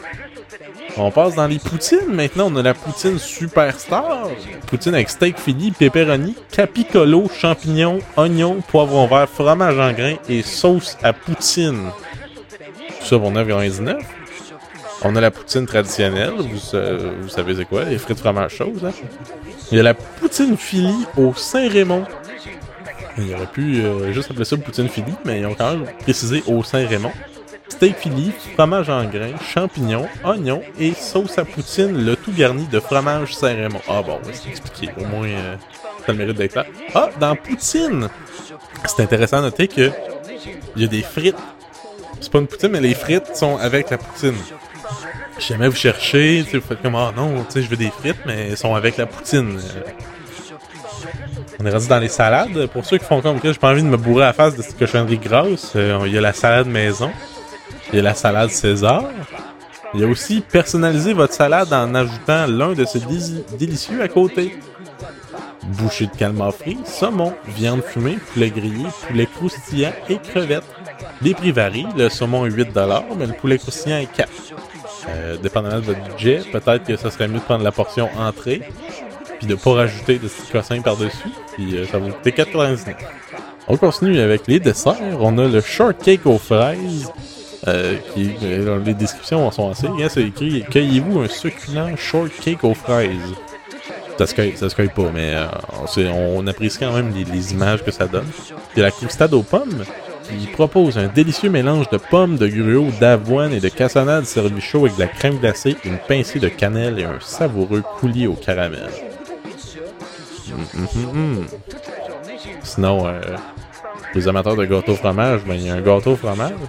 On passe dans les poutines. Maintenant, on a la poutine superstar. Poutine avec steak Philly, pepperoni, capicolo, champignons, oignons, poivron vert, fromage en grains et sauce à poutine. Tout ça pour neuf quatre-vingt-dix-neuf. On a la poutine traditionnelle. Vous, euh, vous savez c'est quoi? Les frites fromage chose. Hein? Il y a la poutine Philly au Saint-Raymond. Il aurait pu euh, juste appeler ça poutine Philly, mais ils ont quand même précisé au Saint-Raymond. Steak Philly, fromage en grains, champignons, oignons et sauce à poutine, le tout garni de fromage Saint-Raymond. Ah bon, c'est expliqué. Au moins, euh, ça le mérite d'être là. Ah, dans poutine! C'est intéressant à noter que il y a des frites. C'est pas une poutine, mais les frites sont avec la poutine. Si jamais vous cherchez, vous faites comme, ah oh non, tu sais, je veux des frites, mais elles sont avec la poutine. Euh, On est rendu dans les salades. Pour ceux qui font comme, j'ai pas envie de me bourrer à la face de cette cochonnerie grasse, euh, il y a la salade maison. Il y a la salade César. Il y a aussi personnaliser votre salade en ajoutant l'un de ces dé- délicieux à côté. Bouchée de calmar frit, saumon, viande fumée, poulet grillé, poulet croustillant et crevettes. Les prix varient. Le saumon est huit dollars, mais le poulet croustillant est quatre dollars. Euh, dépendamment de votre budget, peut-être que ça serait mieux de prendre la portion entrée, puis de pas rajouter de petits cossins par-dessus, puis euh, ça va vous coûter quatre quatre-vingt-dix-neuf. On continue avec les desserts. On a le shortcake aux fraises. Euh, qui, euh, les descriptions sont assez. Hein, c'est écrit « Cueillez-vous un succulent shortcake aux fraises ». Ça se cueille, ça se cueille pas, mais euh, on, on apprécie quand même les, les images que ça donne. Il y a la croustade aux pommes, qui propose un délicieux mélange de pommes, de gruau, d'avoine et de cassonade servi chaud avec de la crème glacée, une pincée de cannelle et un savoureux coulis au caramel. Mm, mm, mm. Sinon, euh, les amateurs de gâteau fromage, ben il y a un gâteau fromage.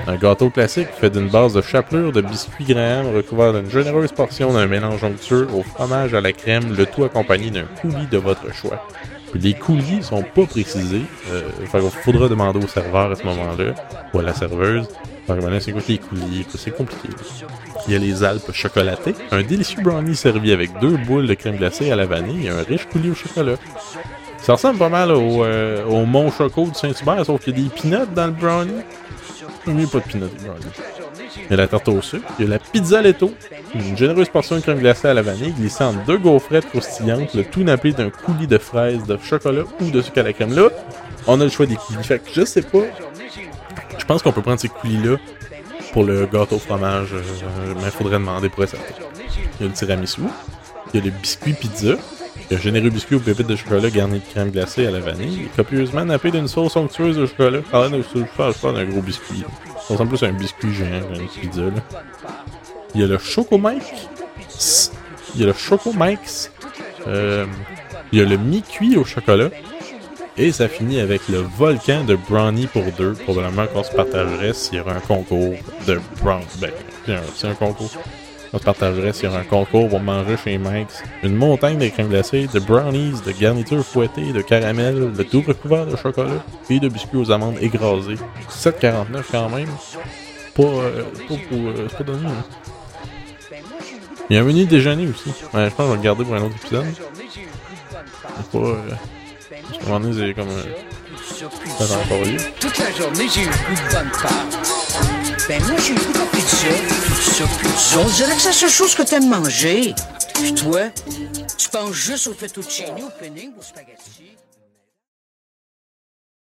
Un gâteau classique fait d'une base de chapelure de biscuits Graham recouvert d'une généreuse portion d'un mélange onctueux au fromage à la crème, le tout accompagné d'un coulis de votre choix. Puis les coulis sont pas précisés, euh, fait qu'il faudra demander au serveur à ce moment-là, ou à la serveuse. Fait que maintenant, c'est quoi les coulis, c'est compliqué. Il y a les Alpes chocolatées, un délicieux brownie servi avec deux boules de crème glacée à la vanille et un riche coulis au chocolat. Ça ressemble pas mal au, euh, au Mont Choco de Saint-Hubert, sauf qu'il y a des peanuts dans le brownie. Il n'y a pas de peanuts dans le brownie. Il y a la tarte au sucre, il y a la pizza Letto, une généreuse portion de crème glacée à la vanille glissée entre deux gaufrettes croustillantes, le tout nappé d'un coulis de fraises, de chocolat ou de sucre à la crème. Là, on a le choix des coulis. Fait que je sais pas. Je pense qu'on peut prendre ces coulis-là pour le gâteau au fromage, euh, mais il faudrait demander pour ça. Il y a le tiramisu, il y a le biscuit pizza, il y a un généreux biscuit aux pépites de chocolat garni de crème glacée à la vanille, copieusement nappé d'une sauce onctueuse de chocolat. Ah non, je parle pas d'un gros biscuit. Ça ressemble plus à un biscuit géant qu'une pizza, là. Il y a le Choco Mike. Il y a le Choco Mike's. Euh, il y a le mi-cuit au chocolat. Et ça finit avec le volcan de brownie pour deux. Probablement qu'on se partagerait s'il y aurait un concours de brownie. Ben, c'est un concours. On se partagerait s'il y aurait un concours pour manger chez Mike's. Une montagne de crème glacée, de brownies, de garnitures fouettées, de caramel, le tout recouvert de chocolat et de biscuits aux amandes écrasées. sept quarante-neuf quand même. Pas, euh, pas pour... Euh, c'est pas donné, hein. Il y a un menu déjeuner aussi. Ouais, je pense que je vais le garder pour un autre épisode. C'est pas... Euh, parce qu'à un moment donné, c'est comme... Euh, ça va encore lieu. Toute la journée, j'ai eu le goût de bonne pâte. Ben moi, j'ai eu le goût de pizza, pizza, pizza. On dirait que c'est la seule chose que t'aimes manger. Puis toi, tu penses juste au fettuccine, au penning, au spaghetti.